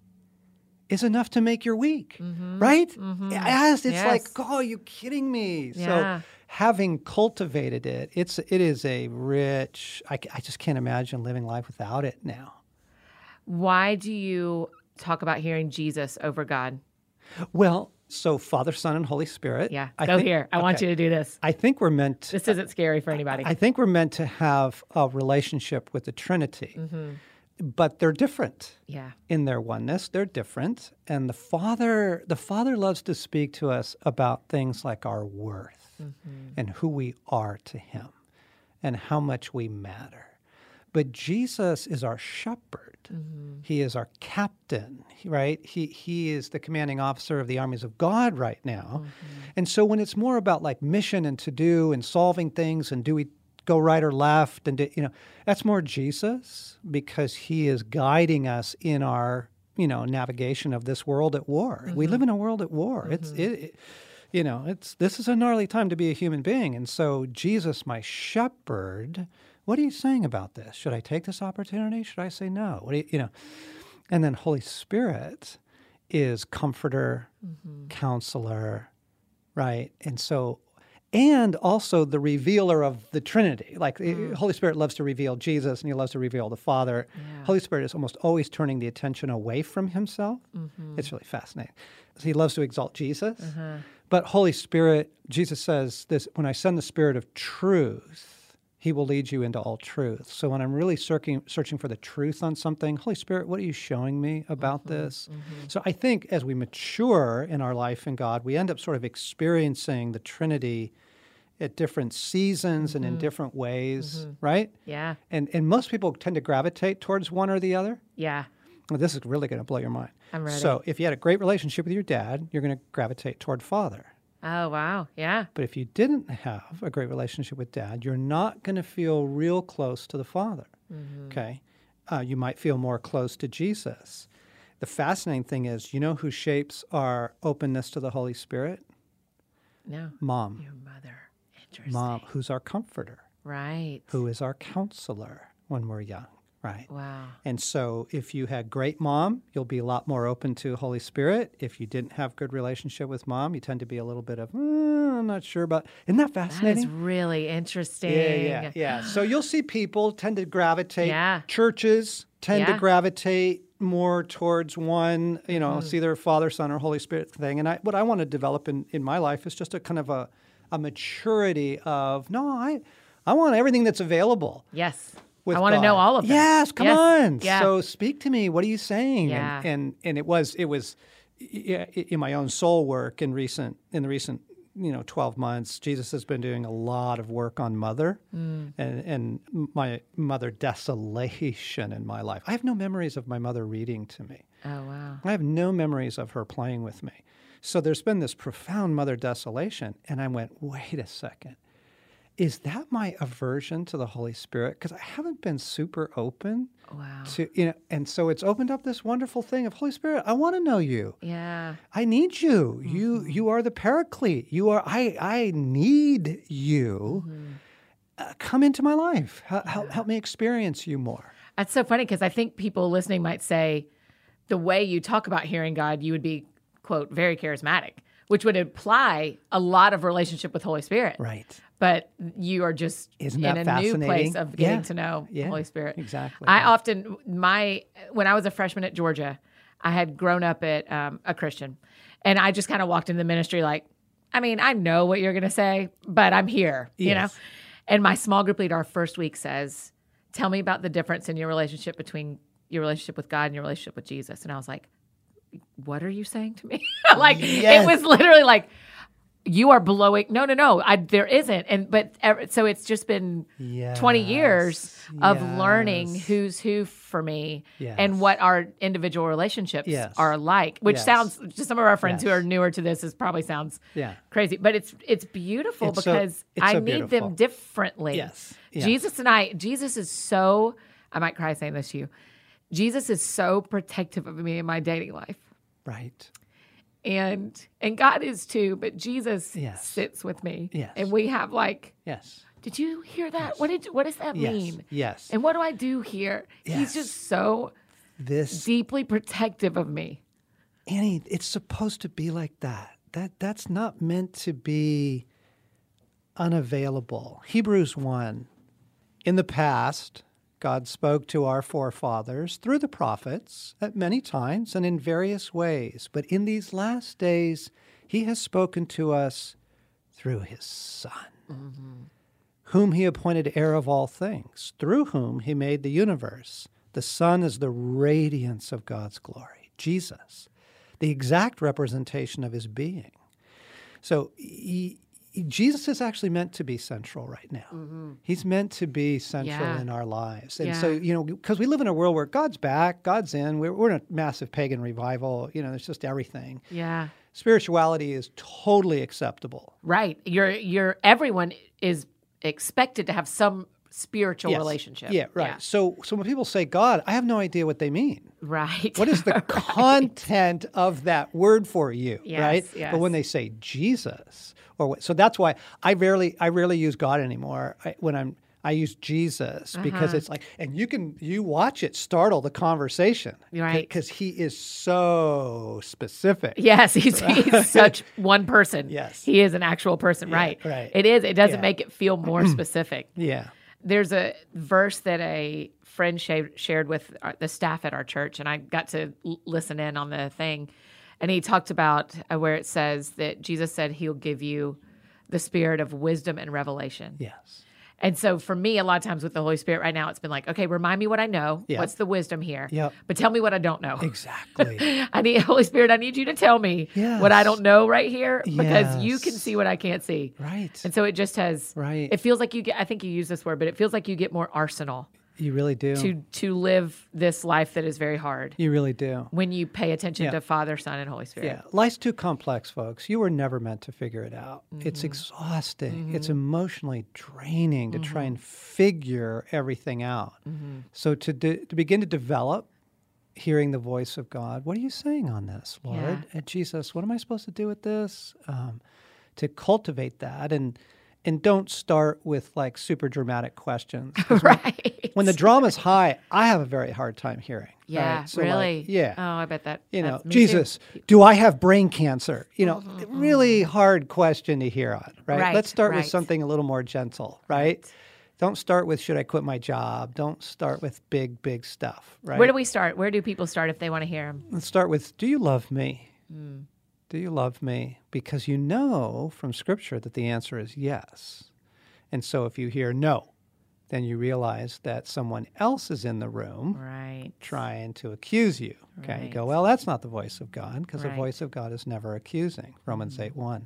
is enough to make your week, right? Yes, it's like, oh, are you kidding me? Yeah. So having cultivated it, it is a rich, I just can't imagine living life without it now. Why do you talk about hearing Jesus over God? Well, so Father, Son, and Holy Spirit. Yeah, I want you to do this. I think we're meant to, this isn't scary for anybody. I think we're meant to have a relationship with the Trinity. But they're different. Yeah. In their oneness, they're different. And the Father loves to speak to us about things like our worth and who we are to him and how much we matter. But Jesus is our shepherd. He is our captain, right? He is the commanding officer of the armies of God right now. And so when it's more about like mission and to do and solving things and do we go right or left, and that's more Jesus, because he is guiding us in our navigation of this world at war. We live in a world at war. This is a gnarly time to be a human being. And so Jesus, my shepherd, what are you saying about this? Should I take this opportunity? Should I say no? What do you And then Holy Spirit is comforter, counselor, right? And also the revealer of the Trinity. Like the Holy Spirit loves to reveal Jesus, and he loves to reveal the Father. Yeah. Holy Spirit is almost always turning the attention away from himself. It's really fascinating. So he loves to exalt Jesus. But Holy Spirit, Jesus says this, when I send the Spirit of truth, he will lead you into all truth. So when I'm really searching for the truth on something, Holy Spirit, what are you showing me about this? So I think as we mature in our life in God, we end up sort of experiencing the Trinity at different seasons and in different ways, right? Yeah. And most people tend to gravitate towards one or the other. Yeah. Well, this is really going to blow your mind. I'm ready. So if you had a great relationship with your dad, you're going to gravitate toward Father. Oh, wow. Yeah. But if you didn't have a great relationship with Dad, you're not going to feel real close to the Father, okay? You might feel more close to Jesus. The fascinating thing is, who shapes our openness to the Holy Spirit? No. Mom. Your mother. Interesting. Mom, who's our comforter. Right. Who is our counselor when we're young, right? Wow. And so if you had great mom, you'll be a lot more open to Holy Spirit. If you didn't have good relationship with mom, you tend to be a little bit of, I'm not sure about. Isn't that fascinating? That is really interesting. Yeah. So you'll see people tend to gravitate. Yeah. Churches tend to gravitate more towards one, it's either Father, Son, or Holy Spirit thing. And what I want to develop in my life is just a kind of a maturity of, I want everything that's available. Yes. I want to know all of them. Yes, come on. Yeah. So speak to me. What are you saying? Yeah. And it was in my own soul work in the recent 12 months. Jesus has been doing a lot of work on mother and my mother desolation in my life. I have no memories of my mother reading to me. Oh, wow. I have no memories of her playing with me. So there's been this profound mother desolation. And I went, wait a second. Is that my aversion to the Holy Spirit? Because I haven't been super open to, and so it's opened up this wonderful thing of Holy Spirit, I want to know you. Yeah. I need you. You are the paraclete. I need you. Come into my life. Help me experience you more. That's so funny because I think people listening might say the way you talk about hearing God, you would be, quote, very charismatic, which would imply a lot of relationship with Holy Spirit. Right. But you are just Isn't in that a new place fascinating? of getting Yeah. to know Yeah, Holy Spirit. exactly. When I was a freshman at Georgia, I had grown up at a Christian, and I just kind of walked into the ministry like, I mean, I know what you're going to say, but I'm here, you know? Yes. And my small group leader our first week says, tell me about the difference in your relationship between your relationship with God and your relationship with Jesus. And I was like, what are you saying to me? Like, Yes. it was literally like, you are blowing. No, there isn't. So it's just been 20 years of learning who's who for me and what our individual relationships are like, which sounds, to some of our friends who are newer to this, probably sounds crazy, but it's beautiful because I need them differently. Yes. Jesus is so, I might cry saying this to you. Jesus is so protective of me in my dating life. Right. And God is too, but Jesus sits with me. Yes. And we have Yes. did you hear that? What does that mean? Yes. And what do I do here? Yes. He's just so deeply protective of me. Annie, it's supposed to be like that. That's not meant to be unavailable. Hebrews 1. In the past, God spoke to our forefathers through the prophets at many times and in various ways. But in these last days, he has spoken to us through his Son, whom he appointed heir of all things, through whom he made the universe. The Son is the radiance of God's glory. Jesus, the exact representation of his being. So Jesus is actually meant to be central right now. He's meant to be central in our lives. And so, because we live in a world where God's back, God's in, we're in a massive pagan revival, there's just everything. Yeah. Spirituality is totally acceptable. Right. Everyone is expected to have some spiritual relationship. Yeah, right. Yeah. So when people say God, I have no idea what they mean. Right. What is the content of that word for you, right? Yes. But when they say Jesus, so that's why I rarely use God anymore. I use Jesus because it's like, and you watch it startle the conversation, right? Because he is so specific. Yes, he's such one person. Yes, he is an actual person. Right. It is. It doesn't make it feel more specific. Yeah. There's a verse that a friend shared with the staff at our church, and I got to listen in on the thing. And he talked about where it says that Jesus said he'll give you the spirit of wisdom and revelation. Yes. And so for me, a lot of times with the Holy Spirit right now, it's been like, okay, remind me what I know. Yep. What's the wisdom here? Yep. But tell me what I don't know. Exactly. Holy Spirit, I need you to tell me what I don't know right here because you can see what I can't see. Right. And so it just has, it feels like I think you use this word, but it feels like you get more arsenal. You really do. To live this life that is very hard. You really do. When you pay attention to Father, Son, and Holy Spirit. Yeah. Life's too complex, folks. You were never meant to figure it out. It's exhausting. It's emotionally draining to try and figure everything out. So to begin to develop hearing the voice of God, what are you saying on this, Lord? And Jesus, what am I supposed to do with this? To cultivate that and don't start with like super dramatic questions. Right. When the drama's high, I have a very hard time hearing. Yeah, right? So really? Oh, I bet that. Jesus, do I have brain cancer? Really hard question to hear on, right? Let's start with something a little more gentle, right? Don't start with, should I quit my job? Don't start with big, big stuff, right? Where do we start? Where do people start if they want to hear him? Let's start with, do you love me? Do you love me? Because you know from Scripture that the answer is yes. And so if you hear no, then you realize that someone else is in the room trying to accuse you. Okay, you go, well, that's not the voice of God, because the voice of God is never accusing, Romans 8:1.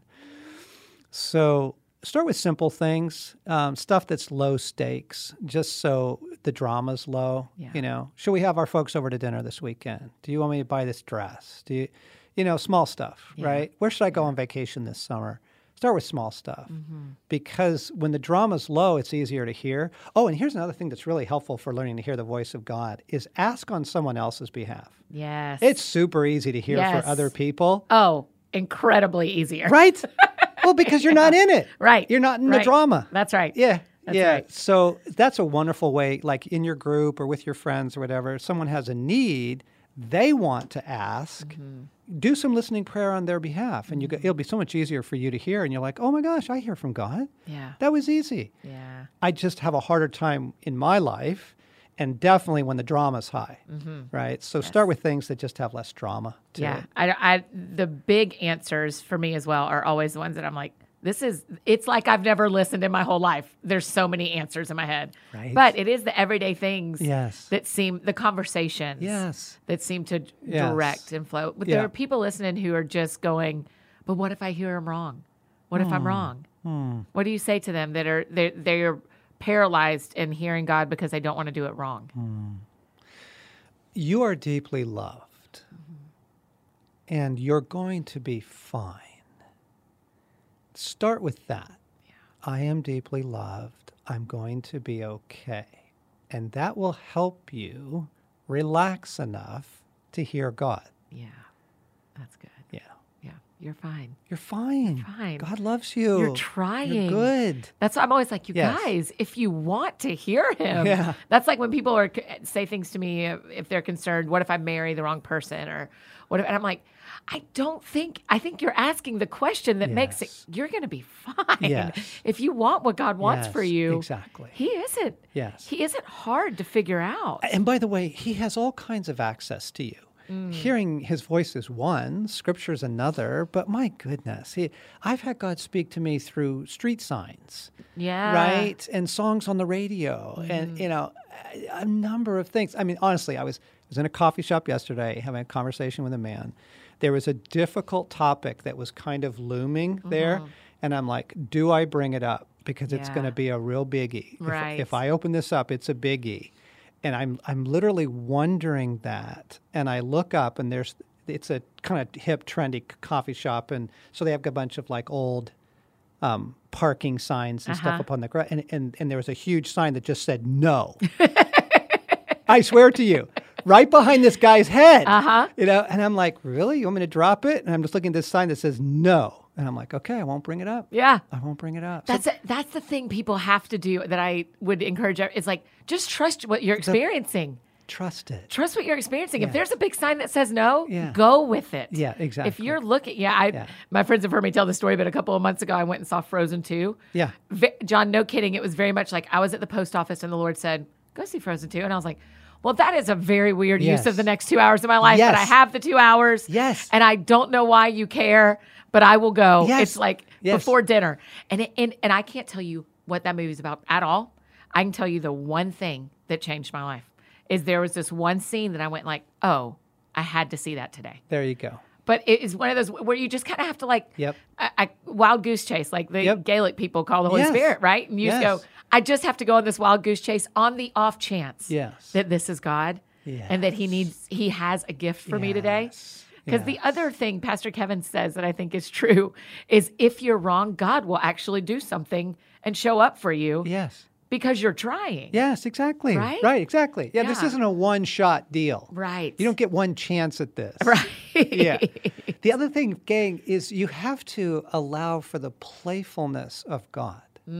So start with simple things, stuff that's low stakes, just so the drama's low. Should we have our folks over to dinner this weekend? Do you want me to buy this dress? Do you... small stuff, right? Where should I go on vacation this summer? Start with small stuff. Because when the drama's low, it's easier to hear. Oh, and here's another thing that's really helpful for learning to hear the voice of God is ask on someone else's behalf. Yes. It's super easy to hear for other people. Oh, incredibly easier. Right? Well, because you're not in it. Right. You're not in the drama. That's right. Yeah. That's right. So that's a wonderful way, like in your group or with your friends or whatever, if someone has a need, they want to ask, do some listening prayer on their behalf. And it'll be so much easier for you to hear. And you're like, oh my gosh, I hear from God. Yeah. That was easy. Yeah. I just have a harder time in my life, and definitely when the drama's high, right? So start with things that just have less drama to it. The big answers for me as well are always the ones that I'm like, it's like I've never listened in my whole life. There's so many answers in my head. Right. But it is the everyday things Yes. that seem, the conversations Yes. that seem to Yes. direct and flow. But Yeah. there are people listening who are just going, but what if I hear him wrong? What if I'm wrong? What do you say to them that are, they're paralyzed in hearing God because they don't want to do it wrong? You are deeply loved, and you're going to be fine. Start with that. Yeah. I am deeply loved. I'm going to be okay. And that will help you relax enough to hear God. Yeah. That's good. Yeah. Yeah. You're fine. You're fine. fine. God loves you. You're trying. You're good. That's why I'm always like, you Yes. guys, if you want to hear him. Yeah. That's like when people say things to me, if they're concerned, what if I marry the wrong person, or what if, and I'm like, I think you're asking the question that makes it, Yes. you're going to be fine. Yes. If you want what God wants Yes, for you. exactly. He isn't. Yes. He isn't hard to figure out. And by the way, he has all kinds of access to you. Hearing his voice is one, scripture's another, but my goodness, I've had God speak to me through street signs, Yeah. right? And songs on the radio, and, a number of things. I mean, honestly, I was in a coffee shop yesterday having a conversation with a man. There was a difficult topic that was kind of looming there, and I'm like, do I bring it up? Because it's going to be a real biggie. Right. If I open this up, it's a biggie. And I'm literally wondering that, and I look up, and it's a kind of hip, trendy coffee shop, and so they have a bunch of like old parking signs and stuff up on the ground, and there was a huge sign that just said no. I swear to you, right behind this guy's head. And I'm like, really? You want me to drop it? And I'm just looking at this sign that says no. And I'm like, okay, I won't bring it up. Yeah. I won't bring it up. That's the thing people have to do that I would encourage. Is like, just trust what you're experiencing. Trust it. Trust what you're experiencing. If Yeah. there's a big sign that says no, Yeah. go with it. Yeah, exactly. If you're looking, my friends have heard me tell the story, but a couple of months ago, I went and saw Frozen 2. Yeah. John, no kidding. It was very much like I was at the post office and the Lord said, go see Frozen 2. And I was like, well, that is a very weird use Yes. of the next 2 hours of my life, Yes. but I have the 2 hours. Yes. And I don't know why you care, but I will go. Yes. It's like Yes. before dinner. And I can't tell you what that movie's about at all. I can tell you the one thing that changed my life is there was this one scene that I went like, oh, I had to see that today. There you go. But it is one of those where you just kind of have to like, Yep. wild goose chase, like the Yep. Gaelic people call the Holy Yes. Spirit, right? And you just Yes. go, I just have to go on this wild goose chase on the off chance Yes. that this is God and that he has a gift for me today. Yes. Because the other thing Pastor Kevin says that I think is true is if you're wrong, God will actually do something and show up for you Yes. because you're trying. Yes, exactly. Right? Right, exactly. Yeah, this Yeah. isn't a one-shot deal. Right. You don't get one chance at this. Right. Yeah. The other thing, gang, is you have to allow for the playfulness of God.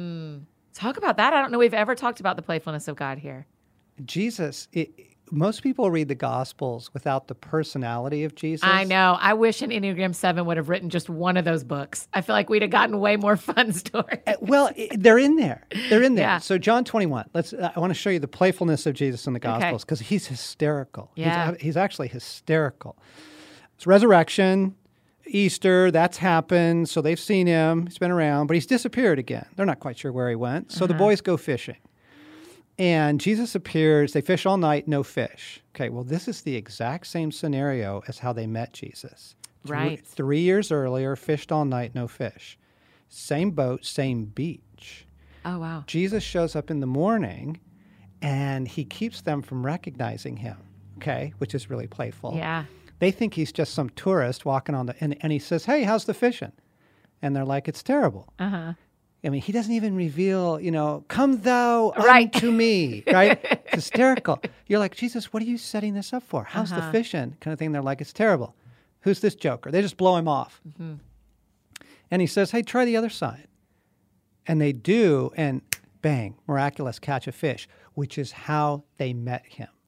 Talk about that. I don't know we've ever talked about the playfulness of God here. Jesus, most people read the Gospels without the personality of Jesus. I know. I wish an Enneagram 7 would have written just one of those books. I feel like we'd have gotten way more fun stories. Well, they're in there. They're in there. Yeah. So John 21. I want to show you the playfulness of Jesus in the Gospels because he's hysterical. Yeah. He's actually hysterical. It's resurrection, Easter, that's happened. So they've seen him. He's been around, but he's disappeared again. They're not quite sure where he went. So the boys go fishing. And Jesus appears. They fish all night, no fish. Okay, well, this is the exact same scenario as how they met Jesus. Right. 3 years earlier, fished all night, no fish. Same boat, same beach. Oh, wow. Jesus shows up in the morning, and he keeps them from recognizing him, okay, which is really playful. Yeah. They think he's just some tourist walking on and he says, hey, how's the fishing? And they're like, it's terrible. Uh-huh. I mean, he doesn't even reveal, come thou Right. unto me, right? It's hysterical. You're like, Jesus, what are you setting this up for? How's the fishing? Kind of thing. They're like, it's terrible. Who's this joker? They just blow him off. Mm-hmm. And he says, hey, try the other side. And they do, and bang, miraculous catch of fish, which is how they met him.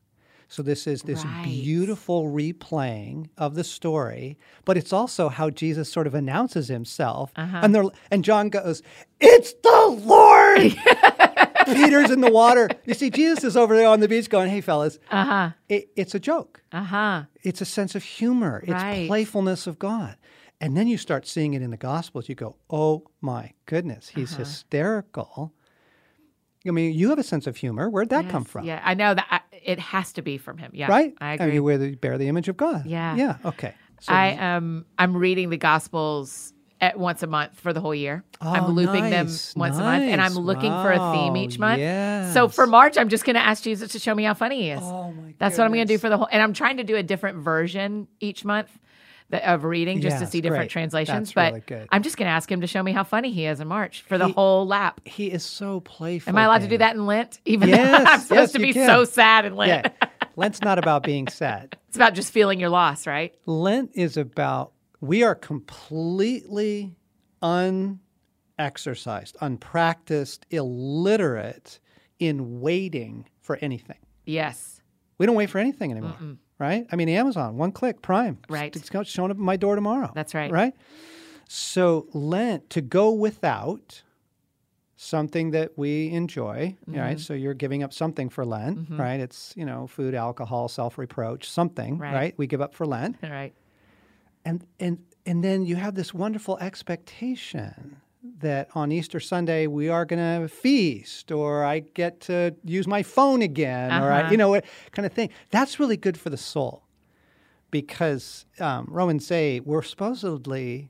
So this is this Right. beautiful replaying of the story, but it's also how Jesus sort of announces himself. And John goes, "It's the Lord!" Peter's in the water. You see, Jesus is over there on the beach going, "Hey, fellas, it's a joke. It's a sense of humor. It's Right. playfulness of God." And then you start seeing it in the Gospels. You go, "Oh my goodness, he's hysterical." I mean, you have a sense of humor. Where'd that come from? Yeah, I know that it has to be from him. Yeah, Right? I And agree. you bear the image of God. Yeah. Yeah. Okay. So I'm reading the Gospels at once a month for the whole year. I'm Oh, looping nice, them once a month, and I'm nice. looking for a theme Wow, each month. yes. So for March, I'm just going to ask Jesus to show me how funny he is. Oh, my That's what I'm going to do goodness. for the whole. And I'm trying to do a different version each month of reading, just to Yes, see different great. translations. That's but really good. I'm just going to ask him to show me how funny he is in March for the whole lap. he is so playful. Am I allowed to do David. that in Lent? Even though Yes, I'm supposed yes, to you be can. so sad in Lent. Yeah. Lent's not about being sad. It's about just feeling your loss, right? Lent is about, we are completely unexercised, unpracticed, illiterate in waiting for anything. Yes. We don't wait for anything anymore, right? I mean, Amazon, one click, Prime. Right. It's showing up at my door tomorrow. That's right. Right? So Lent, to go without something that we enjoy, right? So you're giving up something for Lent, right? It's, food, alcohol, self-reproach, something, Right. right? We give up for Lent. All right. And then you have this wonderful expectation that on Easter Sunday we are going to feast, or I get to use my phone again, or kind of thing. That's really good for the soul, because Romans say we're supposedly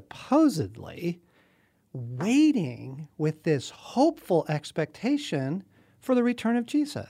waiting with this hopeful expectation for the return of Jesus.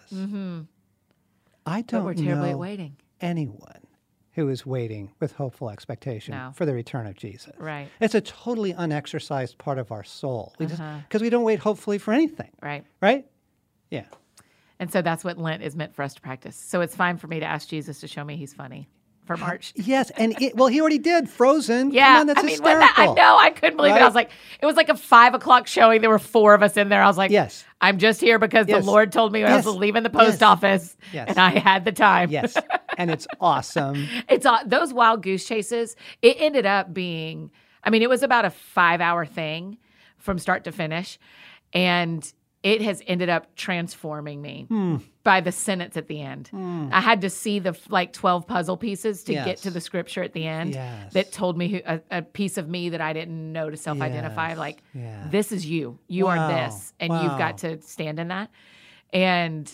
I But don't we're terribly know waiting. anyone who is waiting with hopeful expectation No. for the return of Jesus. Right. It's a totally unexercised part of our soul. Because we don't wait hopefully for anything, Right. right? Yeah. And so that's what Lent is meant for us to practice. So it's fine for me to ask Jesus to show me he's funny for March. Yes, and he already did. Frozen. Yeah, Come on, that's hysterical. I know. I couldn't believe it. Right? I was like, it was like a 5:00 showing. There were 4 of us in there. I was like, Yes. I'm just here because Yes. the Lord told me I was Yes. leaving the post Yes. office, Yes. and I had the time. Yes, and it's awesome. It's those wild goose chases. It ended up being, it was about a 5-hour thing from start to finish, and it has ended up transforming me by the sentence at the end. I had to see the 12 puzzle pieces to get Yes. to the scripture at the end Yes. that told me a piece of me that I didn't know to self-identify. Yes. Yes. This is you. You Wow. are this, and you've Wow. got to stand in that. And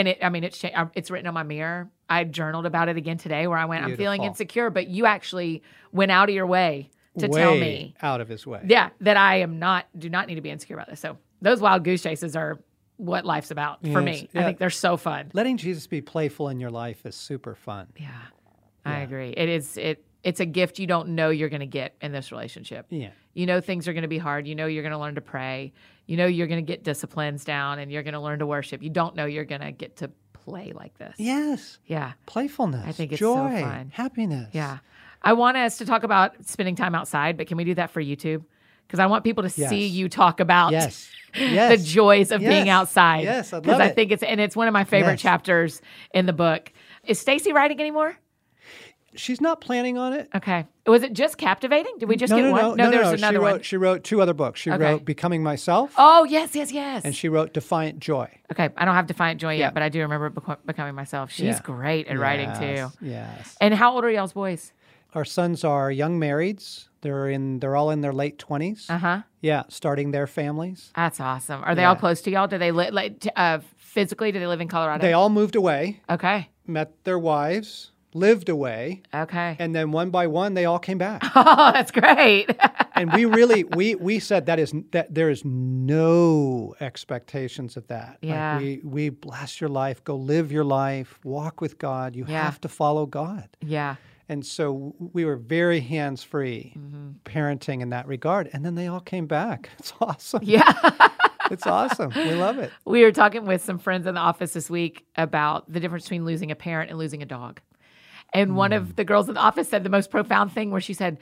it's written on my mirror. I journaled about it again today, where I went, I'm feeling Beautiful. insecure, but you actually went out of your way to tell me, out of his way. yeah, that I do not need to be insecure about this. So those wild goose chases are what life's about for Yes, me. I yeah. think they're so fun. Letting Jesus be playful in your life is super fun. Yeah, I agree. It is. It's a gift you don't know you're going to get in this relationship. Yeah. You know things are going to be hard. You know you're going to learn to pray. You know you're going to get disciplines down, and you're going to learn to worship. You don't know you're going to get to play like this. Yes. Yeah. Playfulness. I think it's so joy, fun. happiness. Yeah. I want us to talk about spending time outside, but can we do that for YouTube? Because I want people to see Yes. you talk about Yes. the Yes. joys of being Yes. outside. Yes, I'd Because love I it. think it's one of my favorite Yes. chapters in the book. Is Stacy writing anymore? She's not planning on it. Okay. Was it just Captivating? Did we just no, get no, one? no, there's no. another one. She wrote 2 other books. She Okay. wrote Becoming Myself, Oh, yes. and she wrote Defiant Joy. Okay. I don't have Defiant Joy Yeah. yet, but I do remember Becoming Myself. She's Yeah. great at writing too. Yes. And how old are y'all's boys? Our sons are young marrieds. They're all in their late 20s. Uh-huh. Yeah, starting their families. That's awesome. Are they Yeah. all close to y'all? Do they live physically? Do they live in Colorado? They all moved away, Okay. met their wives, lived away, Okay. and then one by one they all came back. Oh, that's great. And we really we said that there is no expectations of that. Yeah. Like we bless your life, go live your life, walk with God. You Yeah. have to follow God. Yeah. And so we were very hands-free Mm-hmm. parenting in that regard. And then they all came back. It's awesome. Yeah. It's awesome. We love it. We were talking with some friends in the office this week about the difference between losing a parent and losing a dog. And one of the girls in the office said the most profound thing, where she said,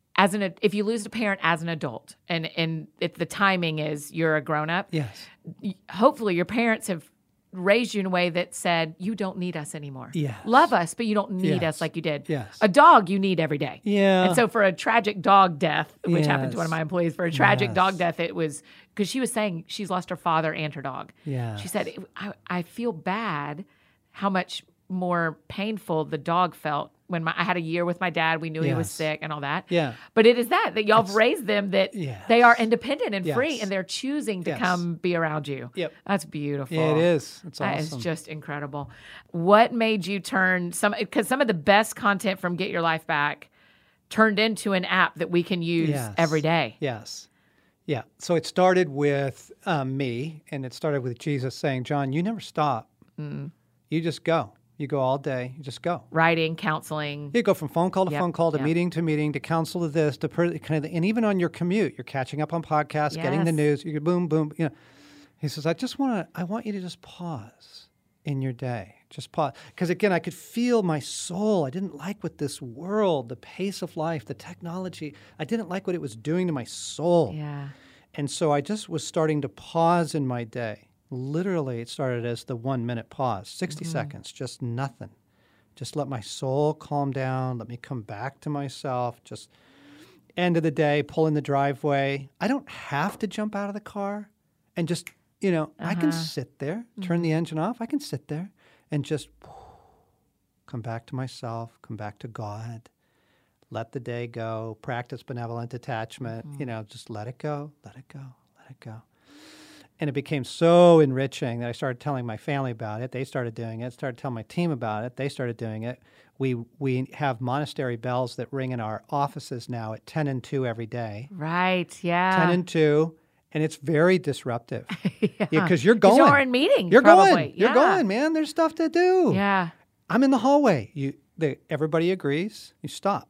if you lose a parent as an adult, and if the timing is you're a grown up, Yes. hopefully your parents have raised you in a way that said, you don't need us anymore. Yes. Love us, but you don't need Yes. us like you did. Yes. A dog you need every day. Yeah. And so for a tragic dog death, which happened to one of Yes. my employees, for a tragic Yes. dog death, it was because she was saying she's lost her father and her dog. Yes. She said, I feel bad how much more painful the dog felt when I had a year with my dad. We knew he was Yes. sick and all that. Yeah. But it is that y'all have raised them that Yes. they are independent and free, Yes. and they're choosing to Yes. come be around you. Yep. That's beautiful. Yeah, it is. It's That awesome. is just incredible. What made you turn because some of the best content from Get Your Life Back turned into an app that we can use Yes. every day? Yes. Yeah. So it started with me, and it started with Jesus saying, John, you never stop. You just go. You go all day. You just go. Writing, counseling. You go from phone call to Yep, phone call to yep. meeting to meeting to counsel to this to kind of, and even on your commute, you're catching up on podcasts, getting the Yes. news. You go boom, boom. You know, he says, I want you to just pause in your day. Just pause, because again, I could feel my soul. I didn't like what this world, the pace of life, the technology. I didn't like what it was doing to my soul. Yeah. And so I just was starting to pause in my day. Literally, it started as the 1 minute pause, 60 seconds, just nothing. Just let my soul calm down. Let me come back to myself. Just end of the day, pull in the driveway. I don't have to jump out of the car and just, I can sit there, turn the engine off. I can sit there and just come back to myself, come back to God. Let the day go, practice benevolent attachment, just let it go, let it go, let it go. And it became so enriching that I started telling my family about it. They started doing it, started telling my team about it. They started doing it. We have monastery bells that ring in our offices now at 10 and 2 every day. Right. Yeah. 10 and 2, and it's very disruptive. Yeah. Because you're going. You're in meetings. You're probably. going. You're Yeah. going, man. There's stuff to do. Yeah. I'm in the hallway. Everybody agrees. You stop.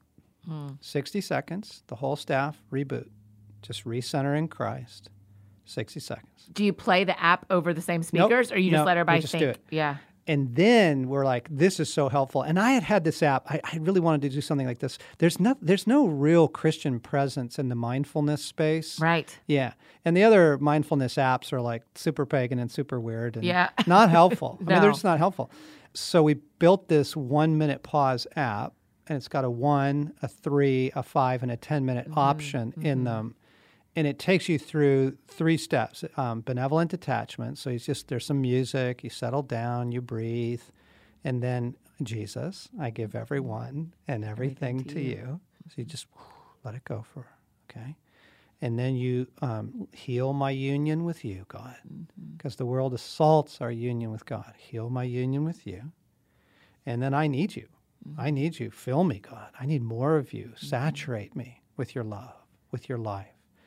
60 seconds. The whole staff reboot. Just recenter in Christ. 60 seconds. Do you play the app over the same speakers, or you just let everybody we just think? do it. Yeah. And then we're like, this is so helpful. And I had this app. I really wanted to do something like this. There's no real Christian presence in the mindfulness space. Right. Yeah. And the other mindfulness apps are like super pagan and super weird and Yeah. not helpful. I mean, No. they're just not helpful. So we built this 1 minute pause app, and it's got a 1, a 3, a 5, and a 10-minute option in them. And it takes you through 3 steps. Benevolent attachment. So there's some music, you settle down, you breathe. And then Jesus, I give everyone and everything to you. So you just let it go okay? And then you heal my union with you, God. Because the world assaults our union with God. Heal my union with you. And then I need you. I need you. Fill me, God. I need more of you. Saturate me with your love, with your life.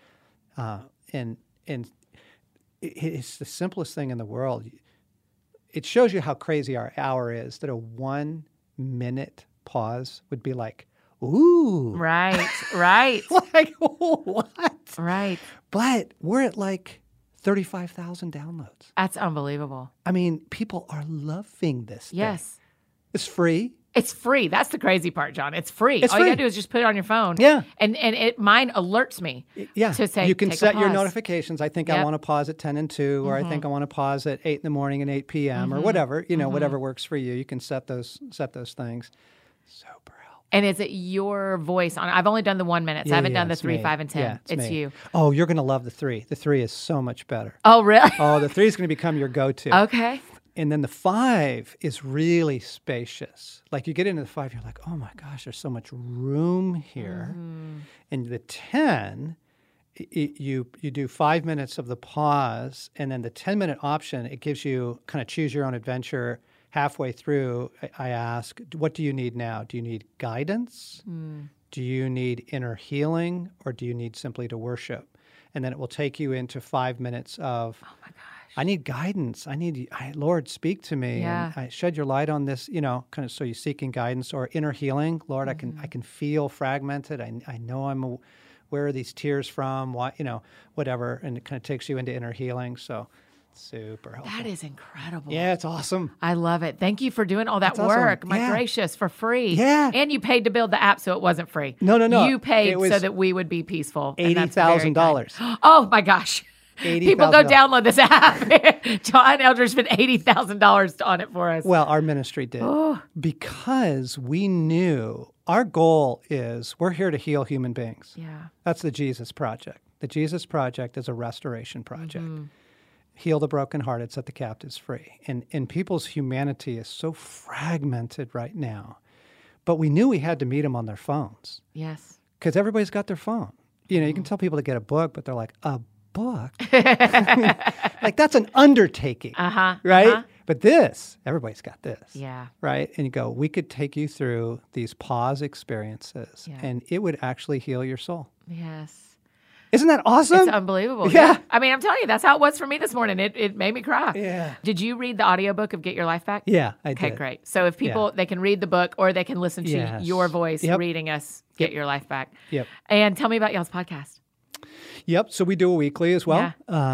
And it's the simplest thing in the world. It shows you how crazy our hour is, that a 1 minute pause would be like, ooh. Right. Right. Like, what? Right. But we're at like 35,000 downloads. That's unbelievable. I mean, people are loving this thing. Yes. It's free. It's free. That's the crazy part, John. It's free. It's All you free. gotta do is just put it on your phone. Yeah. And mine alerts me. Yeah. To say, you can take a set your pause. notifications. I think I Yep. want to pause at 10 and 2, or I think I want to pause at 8 in the morning and 8 p.m. or whatever, whatever works for you. You can set those things. Super helpful. And is it your voice on? I've only done the 1 minute. So I haven't done the it's 3, me. 5, and 10. Yeah, it's me. you. Oh, you're going to love the 3. The 3 is so much better. Oh, really? Oh, the 3 is going to become your go-to. Okay. And then the 5 is really spacious. Like you get into the 5, you're like, oh my gosh, there's so much room here. And the 10, you do 5 minutes of the pause, and then the 10-minute option, it gives you kind of choose your own adventure. Halfway through, I ask, what do you need now? Do you need guidance? Do you need inner healing? Or do you need simply to worship? And then it will take you into 5 minutes of, oh my gosh, I need guidance. Lord, speak to me. Yeah. And I shed your light on this, kind of, so you're seeking guidance or inner healing. Lord, I can feel fragmented. I know where are these tears from? Why, whatever. And it kind of takes you into inner healing. So super helpful. That is incredible. Yeah, it's awesome. I love it. Thank you for doing all that That's awesome. work. My Yeah. gracious, for free. Yeah. And you paid to build the app, so it wasn't free. No. You paid It was so that we would be peaceful. and that's very $80,000. kind. Oh my gosh. People go download this app. John Eldredge spent $80,000 on it for us. Well, our ministry did. Because we knew our goal is we're here to heal human beings. Yeah. That's the Jesus Project. The Jesus Project is a restoration project. Heal the brokenhearted, set the captives free. And people's humanity is so fragmented right now. But we knew we had to meet them on their phones. Yes. Because everybody's got their phone. You know, you can tell people to get a book, but they're like, a book? Like, that's an undertaking, right? But this, everybody's got this. Yeah. Right? And you go, we could take you through these pause experiences, and it would actually heal your soul. Yes. Isn't that awesome? It's unbelievable. Yeah. I mean, I'm telling you, that's how it was for me this morning. It made me cry. Yeah. Did you read the audiobook of Get Your Life Back? Yeah, I did. Okay, great. So if people, they can read the book or they can listen to Yes. your voice reading us Get Your Life Back. Yep. And tell me about y'all's podcast. Yep. So we do a weekly as well.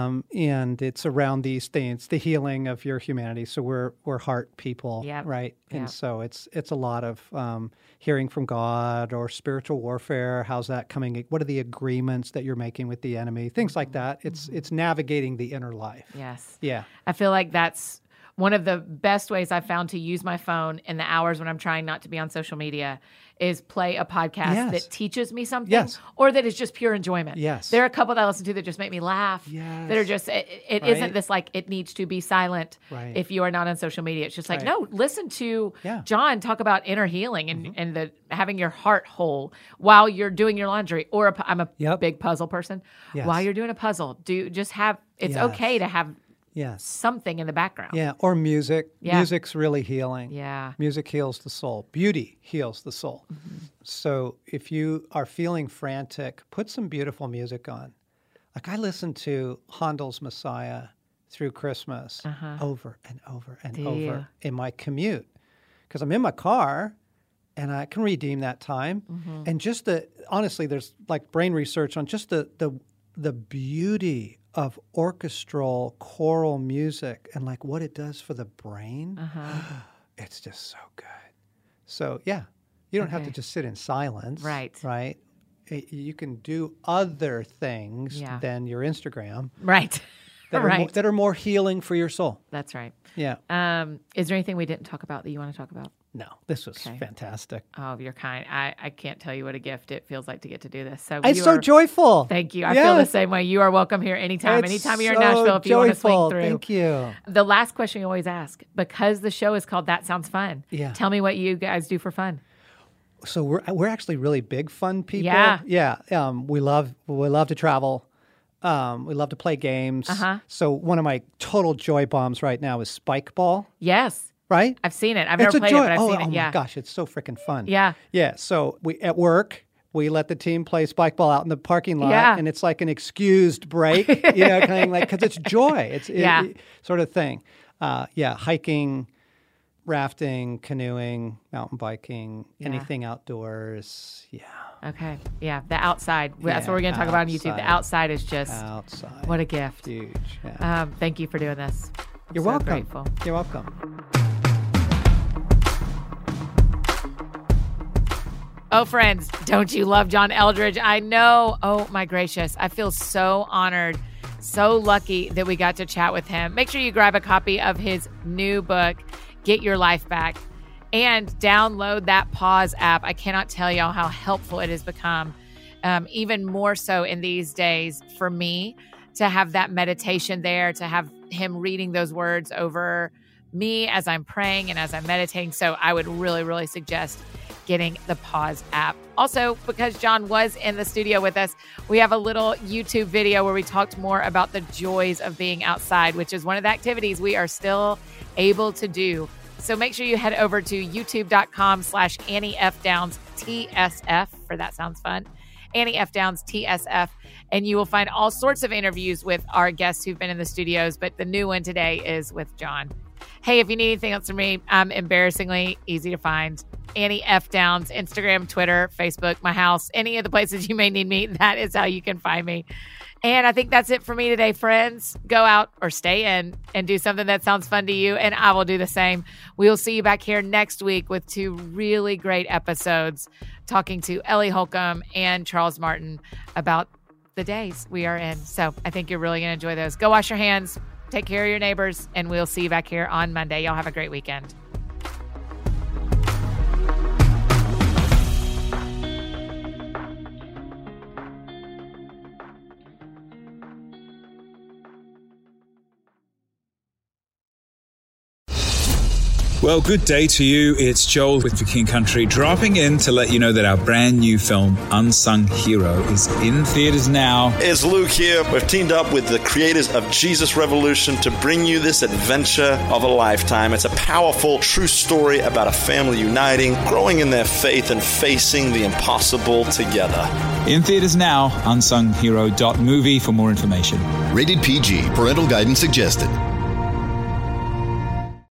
And it's around these things, the healing of your humanity. So we're heart people, right? And so it's a lot of hearing from God or spiritual warfare. How's that coming? What are the agreements that you're making with the enemy? Things like that. It's navigating the inner life. Yes. Yeah. I feel like that's one of the best ways I've found to use my phone in the hours when I'm trying not to be on social media is play a podcast that teaches me something or that is just pure enjoyment. Yes. There are a couple that I listen to that just make me laugh. That are just, it isn't this like, it needs to be silent if you are not on social media. It's just like, no, listen to John talk about inner healing and the having your heart whole while you're doing your laundry. Or I'm a big puzzle person. While you're doing a puzzle, just have, it's okay to have something in the background. Yeah, or music. Music's really healing. Yeah. Music heals the soul. Beauty heals the soul. So if you are feeling frantic, put some beautiful music on. Like I listen to Handel's Messiah through Christmas over and over and over in my commute. Because I'm in my car and I can redeem that time. And just honestly, there's like brain research on just the beauty of orchestral choral music and like what it does for the brain. It's just so good. So you don't have to just sit in silence. Right. You can do other things than your Instagram. That are more healing for your soul. That's right. Yeah. Is there anything we didn't talk about that you want to talk about? No, this was fantastic. Oh, you're kind. I can't tell you what a gift it feels like to get to do this. So it's so joyful. Thank you. I feel the same way. You are welcome here anytime. Anytime you're in Nashville, if you want to swing through. Thank you. The last question you always ask, because the show is called That Sounds Fun. Tell me what you guys do for fun. So we're actually really big fun people. Yeah. We love to travel. We love to play games. So one of my total joy bombs right now is Spike Ball. Yes. Right? I've seen it. I've never played it, but I've seen it. Oh my gosh, it's so freaking fun. Yeah. Yeah. So at work, we let the team play Spike Ball out in the parking lot, and it's like an excused break, kind of like, because it's joy. It's sort of thing. Hiking, rafting, canoeing, mountain biking, anything outdoors. Yeah. Okay. Yeah. The outside. That's what we're going to talk about on YouTube. The outside is just outside. What a gift. Huge. Yeah. Thank you for doing this. You're welcome. Grateful. You're welcome. Oh, friends, don't you love John Eldredge? I know. Oh, my gracious. I feel so honored, so lucky that we got to chat with him. Make sure you grab a copy of his new book, Get Your Life Back, and download that Pause app. I cannot tell y'all how helpful it has become, even more so in these days for me, to have that meditation there, to have him reading those words over me as I'm praying and as I'm meditating. So I would really, really suggest getting the Pause app. Also, because John was in the studio with us, we have a little YouTube video where we talked more about the joys of being outside, which is one of the activities we are still able to do. So make sure you head over to youtube.com/Annie F. Downs TSF, for That Sounds Fun. Annie F. Downs TSF. And you will find all sorts of interviews with our guests who've been in the studios, but the new one today is with John. Hey, if you need anything else from me, I'm embarrassingly easy to find. Annie F. Downs, Instagram, Twitter, Facebook, my house, any of the places you may need me, that is how you can find me. And I think that's it for me today, friends. Go out or stay in and do something that sounds fun to you, and I will do the same. We will see you back here next week with 2 really great episodes, talking to Ellie Holcomb and Charles Martin about the days we are in. So I think you're really going to enjoy those. Go wash your hands, take care of your neighbors, and we'll see you back here on Monday. Y'all have a great weekend. Well, good day to you. It's Joel with For King Country, dropping in to let you know that our brand new film, Unsung Hero, is in theaters now. It's Luke here. We've teamed up with the creators of Jesus Revolution to bring you this adventure of a lifetime. It's a powerful, true story about a family uniting, growing in their faith, and facing the impossible together. In theaters now, unsunghero.movie for more information. Rated PG. Parental guidance suggested.